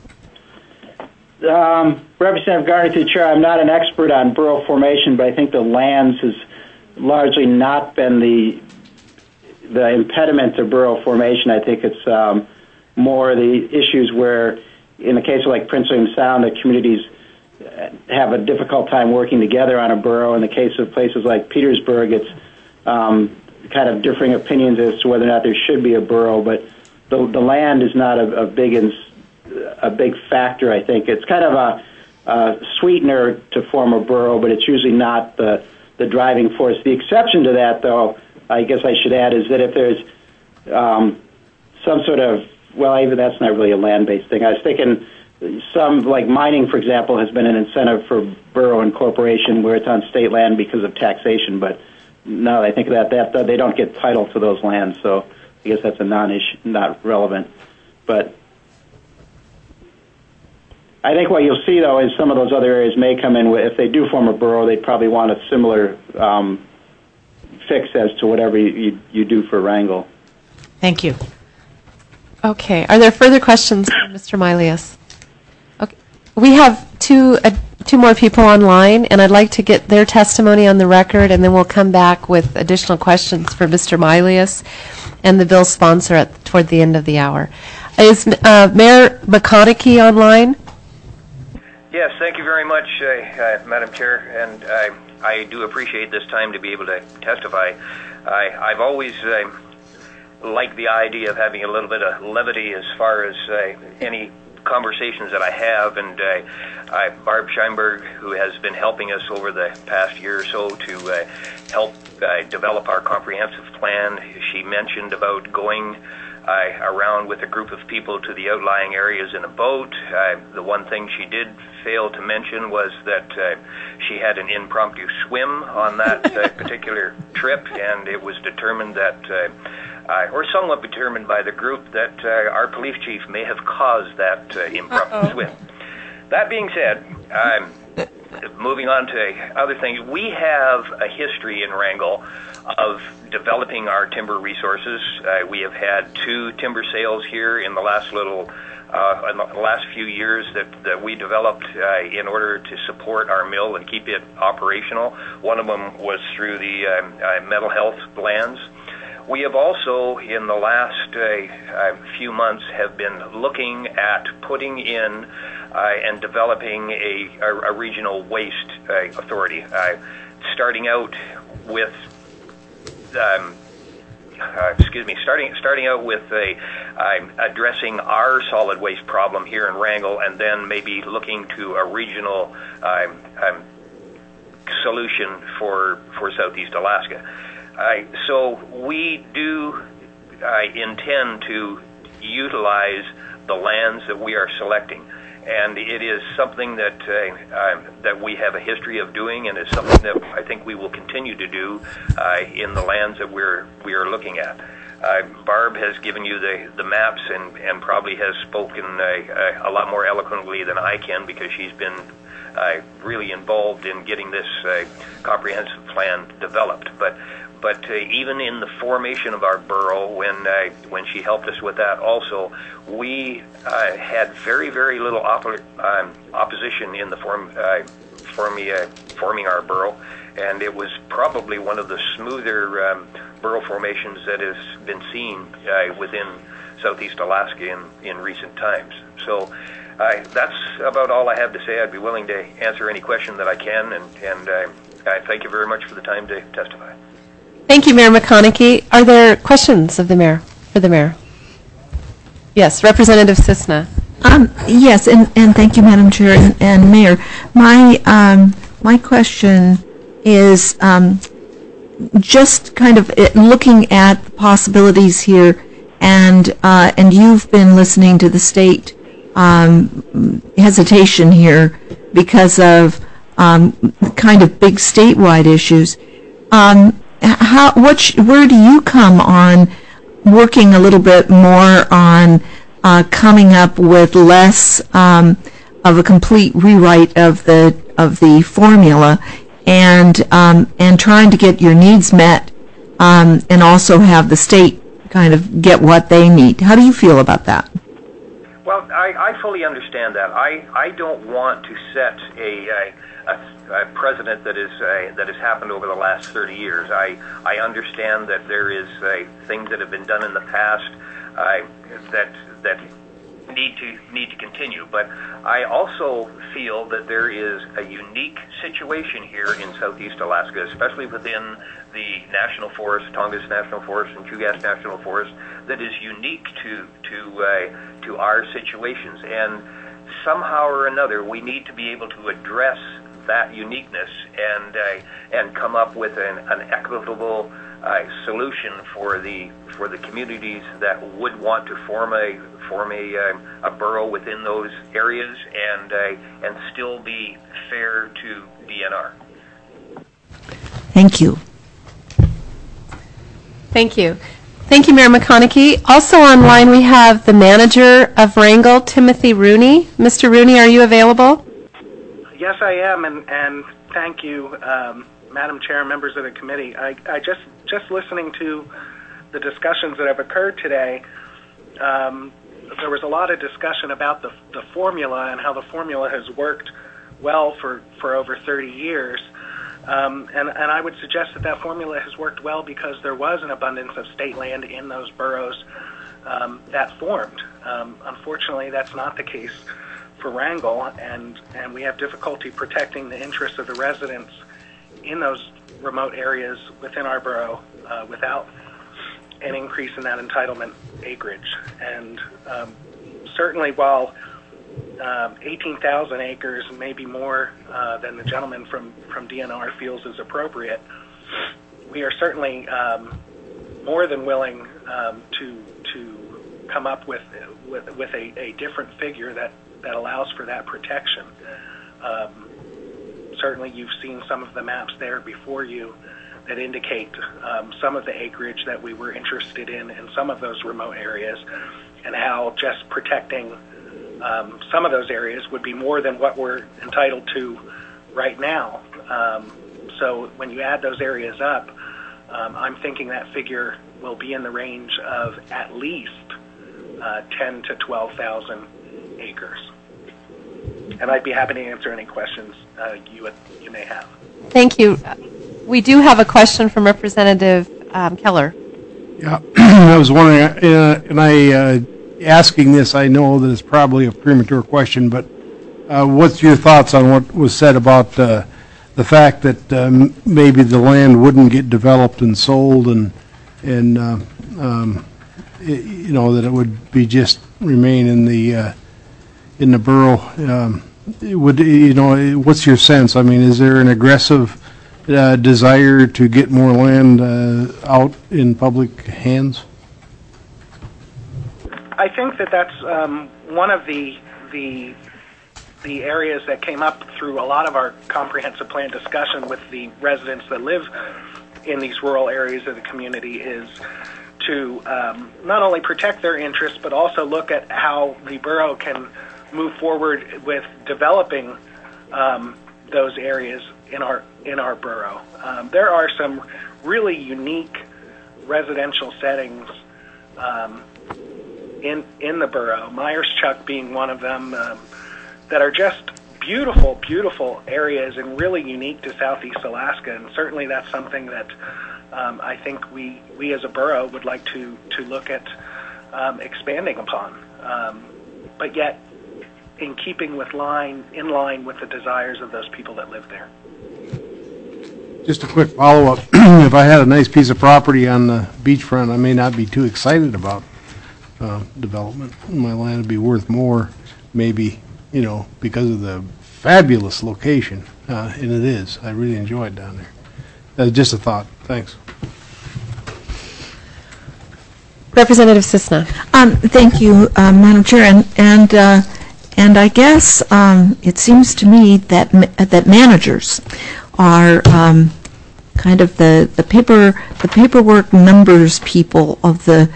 Representative Gardner, through the chair, I'm not an expert on borough formation, but I think the lands has largely not been the impediment to borough formation. I think it's more the issues where, in the case of like Prince William Sound, the communities have a difficult time working together on a borough. In the case of places like Petersburg, it's kind of differing opinions as to whether or not there should be a borough, but the land is not a big factor, I think. It's kind of a sweetener to form a borough, but it's usually not the driving force. The exception to that, though, I guess I should add, is that if there's some sort of, well, even that's not really a land-based thing. I was thinking some, like mining, for example, has been an incentive for borough incorporation where it's on state land because of taxation, but now I think that they don't get title to those lands, so I guess that's a non-issue, not relevant. But I think what you'll see, though, is some of those other areas may come in. If they do form a borough, they probably want a similar fix as to whatever you do for Wrangell. Thank you. Okay. Are there further questions for Mr. Milius? Okay. We have two more people online, and I'd like to get their testimony on the record, and then we'll come back with additional questions for Mr. Milius and the bill sponsor toward the end of the hour. Is Mayor McConaughey online? Yes, thank you very much, Madam Chair, and I do appreciate this time to be able to testify. I've always liked the idea of having a little bit of levity as far as any conversations that I have, and Barb Scheinberg, who has been helping us over the past year or so to help develop our comprehensive plan, she mentioned about going around with a group of people to the outlying areas in a boat. The one thing she did fail to mention was that she had an impromptu swim on that particular trip, and it was determined that, or somewhat determined by the group, that our police chief may have caused that impromptu swim. That being said, moving on to other things, we have a history in Wrangell of developing our timber resources. We have had 2 timber sales here in the last few years that we developed in order to support our mill and keep it operational. One of them was through the mental health lands. We have also, in the last few months, have been looking at putting in and developing a regional waste authority, starting out with starting out with addressing our solid waste problem here in Wrangell, and then maybe looking to a regional solution for Southeast Alaska. So we do intend to utilize the lands that we are selecting, and it is something that that we have a history of doing, and it's something that I think we will continue to do in the lands that we are looking at. Barb has given you the maps and probably has spoken a lot more eloquently than I can, because she's been really involved in getting this comprehensive plan developed. But even in the formation of our borough, when she helped us with that also, we had very, very little opposition in the forming our borough, and it was probably one of the smoother borough formations that has been seen within Southeast Alaska in recent times. So that's about all I have to say. I'd be willing to answer any question that I can, and I thank you very much for the time to testify. Thank you, Mayor McConaughey. Are there questions of the mayor, for the mayor? Yes, Representative Cisna. Yes, and thank you, Madam Chair and Mayor. My question is just kind of looking at the possibilities here, and you've been listening to the state hesitation here because of kind of big statewide issues. Where do you come on working a little bit more on coming up with less of a complete rewrite of the formula, and trying to get your needs met, and also have the state kind of get what they need? How do you feel about that? Well, I fully understand that. I don't want to set a precedent that has happened over the last 30 years. I understand that there is things that have been done in the past that need to continue. But I also feel that there is a unique situation here in Southeast Alaska, especially within the National Forest, Tongass National Forest and Chugach National Forest, that is unique to our situations. And somehow or another, we need to be able to address that uniqueness and come up with an equitable solution for the communities that would want to form a borough within those areas and still be fair to DNR. Thank you. Thank you. Thank you, Mayor McConaughey. Also online we have the manager of Wrangell, Timothy Rooney. Mr. Rooney, are you available? Yes, I am, and thank you, Madam Chair, members of the committee. I just listening to the discussions that have occurred today, there was a lot of discussion about the formula and how the formula has worked well for over 30 years. And I would suggest that formula has worked well because there was an abundance of state land in those boroughs that formed. Unfortunately, that's not the case for Wrangell, and we have difficulty protecting the interests of the residents in those remote areas within our borough without an increase in that entitlement acreage. And certainly while 18,000 acres may be more than the gentleman from DNR feels is appropriate, we are certainly more than willing to come up with a different figure that allows for that protection. Certainly you've seen some of the maps there before you that indicate some of the acreage that we were interested in some of those remote areas, and how just protecting some of those areas would be more than what we're entitled to right now. So when you add those areas up, I'm thinking that figure will be in the range of at least 10 to 12,000 acres. And I'd be happy to answer any questions you may have. Thank you. We do have a question from Representative Keller. Yeah, I was wondering, asking this, I know that it's probably a premature question, but what's your thoughts on what was said about the fact that maybe the land wouldn't get developed and sold, and you know, that it would be just remain in the borough? What's your sense? I mean, is there an aggressive desire to get more land out in public hands? I think that's one of the areas that came up through a lot of our comprehensive plan discussion with the residents that live in these rural areas of the community is to not only protect their interests, but also look at how the borough can move forward with developing those areas in our borough. There are some really unique residential settings in the borough, Myerschuck being one of them, that are just beautiful, beautiful areas and really unique to Southeast Alaska. And certainly that's something that I think we as a borough would like to look at expanding upon, but yet in keeping in line with the desires of those people that live there. Just a quick follow-up. If I had a nice piece of property on the beachfront, I may not be too excited about development. My land would be worth more, maybe, because of the fabulous location, and it is. I really enjoy it down there. That's just a thought. Thanks. Representative Cisna. Thank you, Madam Chair, and I guess it seems to me that that managers are kind of the paperwork numbers people of the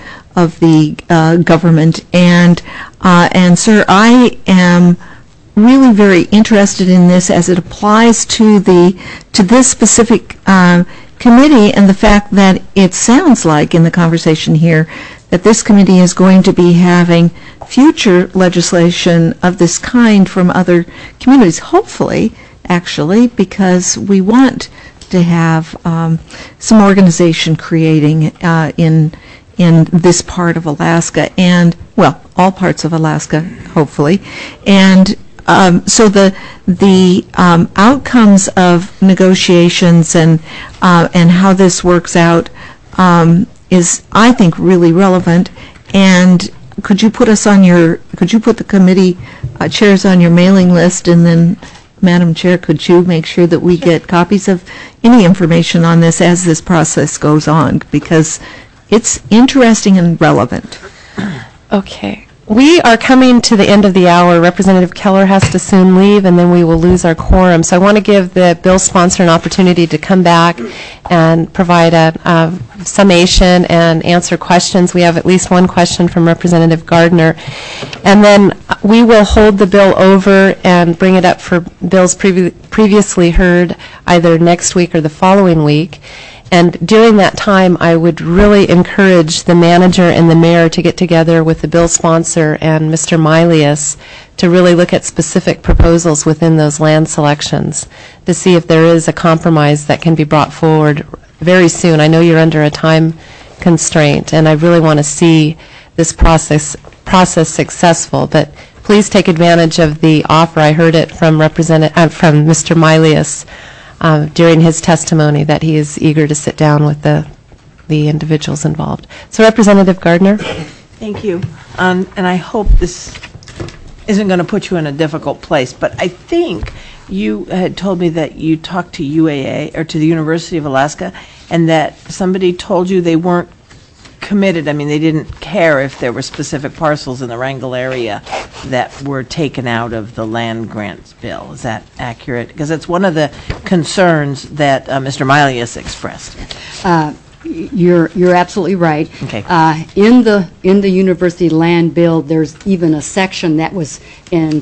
government, and sir, I am really very interested in this as it applies to this specific committee, and the fact that it sounds like in the conversation here that this committee is going to be having future legislation of this kind from other communities, hopefully, actually, because we want to have some organization creating in this part of Alaska, and, well, all parts of Alaska, hopefully. And so the outcomes of negotiations and how this works out is, I think, really relevant. And could you put the committee chairs on your mailing list, and then, Madam Chair, could you make sure that we get copies of any information on this as this process goes on, because it's interesting and relevant. Okay. We are coming to the end of the hour. Representative Keller has to soon leave, and then we will lose our quorum. So I want to give the bill sponsor an opportunity to come back and provide a summation and answer questions. We have at least one question from Representative Gardner. And then we will hold the bill over and bring it up for bills previously heard either next week or the following week. And during that time, I would really encourage the manager and the mayor to get together with the bill sponsor and Mr. Milius to really look at specific proposals within those land selections to see if there is a compromise that can be brought forward very soon. I know you're under a time constraint, and I really want to see this process successful. But please take advantage of the offer. I heard it from Mr. Milius during his testimony that he is eager to sit down with the individuals involved. So Representative Gardner. Thank you. And I hope this isn't going to put you in a difficult place, but I think you had told me that you talked to UAA, or to the University of Alaska, and that somebody told you they weren't committed. I mean, they didn't care if there were specific parcels in the Wrangell area that were taken out of the land grants bill. Is that accurate? Because it's one of the concerns that Mr. Milius expressed. You're absolutely right. Okay. In the university land bill, there's even a section that was in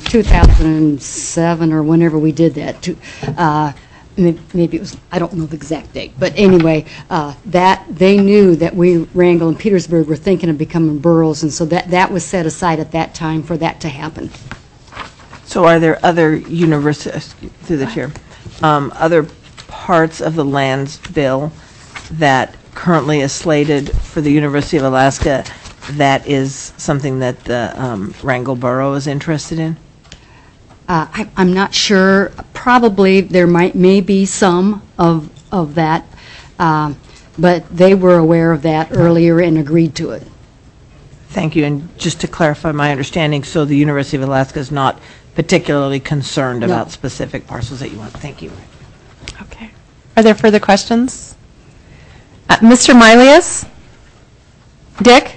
2007 or whenever we did that. Maybe it was, I don't know the exact date, but anyway, that they knew that we, Wrangell and Petersburg, were thinking of becoming boroughs, and so that was set aside at that time for that to happen. So are there other universities, through the chair, other parts of the lands bill that currently is slated for the University of Alaska that is something that the Wrangell Borough is interested in? I'm not sure. Probably there may be some of that, but they were aware of that earlier and agreed to it. Thank you. And just to clarify my understanding, so the University of Alaska is not particularly concerned about specific parcels that you want. Thank you. Okay. Are there further questions? Mr. Milius? Dick?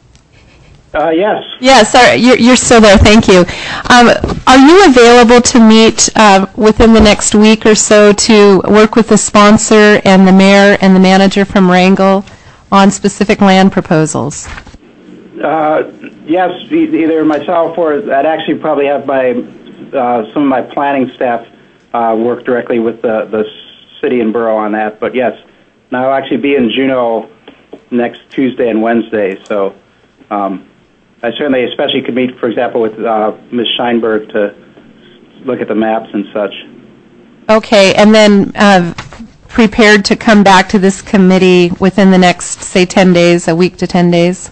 Yes. Yes, sorry, you're still there. Thank you. Are you available to meet within the next week or so to work with the sponsor and the mayor and the manager from Wrangell on specific land proposals? Yes, either myself or I'd actually probably have some of my planning staff work directly with the city and borough on that. But yes, and I'll actually be in Juneau next Tuesday and Wednesday. So I certainly especially could meet, for example, with Ms. Scheinberg to look at the maps and such. Okay, and then prepared to come back to this committee within the next, say, 10 days, a week to 10 days?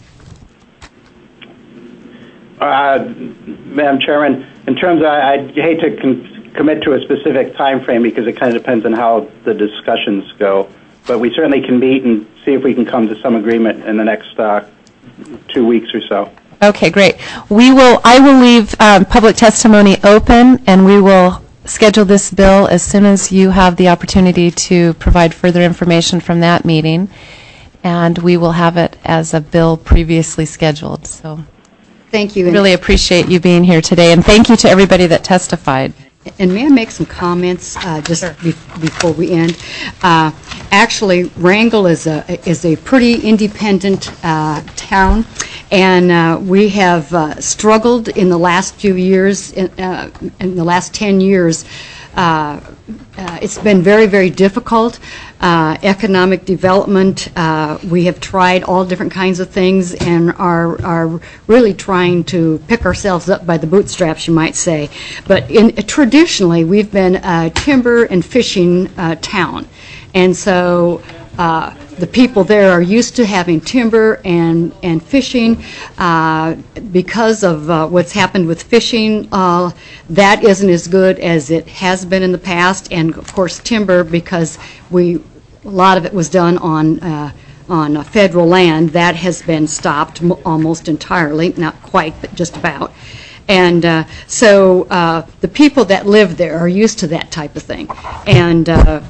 Madam Chairman, in terms of, I'd hate to commit to a specific time frame because it kind of depends on how the discussions go. But we certainly can meet and see if we can come to some agreement in the next 2 weeks or so. Okay, great. I will leave public testimony open, and we will schedule this bill as soon as you have the opportunity to provide further information from that meeting, and we will have it as a bill previously scheduled. So, thank you. Really appreciate you being here today, and thank you to everybody that testified. And may I make some comments before we end? Actually, Wrangell is a pretty independent town, and we have struggled in the last few years. In the last 10 years, it's been very, very difficult. Economic development, we have tried all different kinds of things and are really trying to pick ourselves up by the bootstraps, you might say. But traditionally, we've been a timber and fishing town. And so the people there are used to having timber and fishing. Because of what's happened with fishing, that isn't as good as it has been in the past. And, of course, timber, because a lot of it was done on federal land, that has been stopped almost entirely, not quite, but just about. And so the people that live there are used to that type of thing. And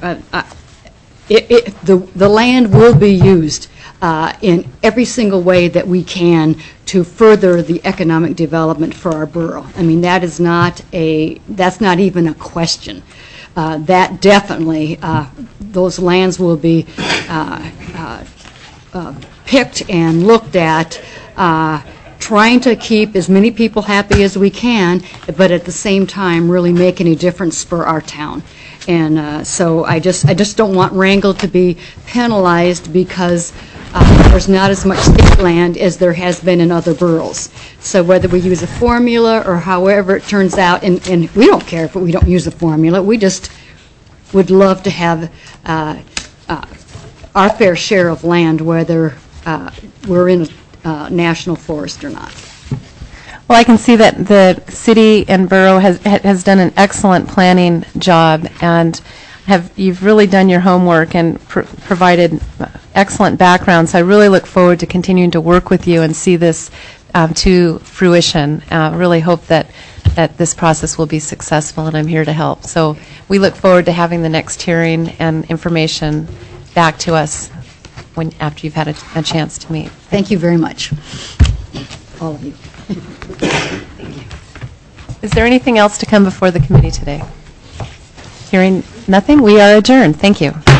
the land will be used in every single way that we can to further the economic development for our borough. I mean, that's not even a question. That definitely, those lands will be picked and looked at, trying to keep as many people happy as we can, but at the same time really making a difference for our town. And so I just don't want Wrangell to be penalized because there's not as much state land as there has been in other boroughs. So whether we use a formula or however it turns out, and we don't care if we don't use a formula, we just would love to have our fair share of land, whether we're in a national forest or not. Well, I can see that the city and borough has done an excellent planning job, and you've really done your homework and provided excellent background. So I really look forward to continuing to work with you and see this to fruition. Really hope that this process will be successful, and I'm here to help. So we look forward to having the next hearing and information back to us after you've had a chance to meet. Thank you very much, all of you. Is there anything else to come before the committee today? Hearing nothing, we are adjourned. Thank you.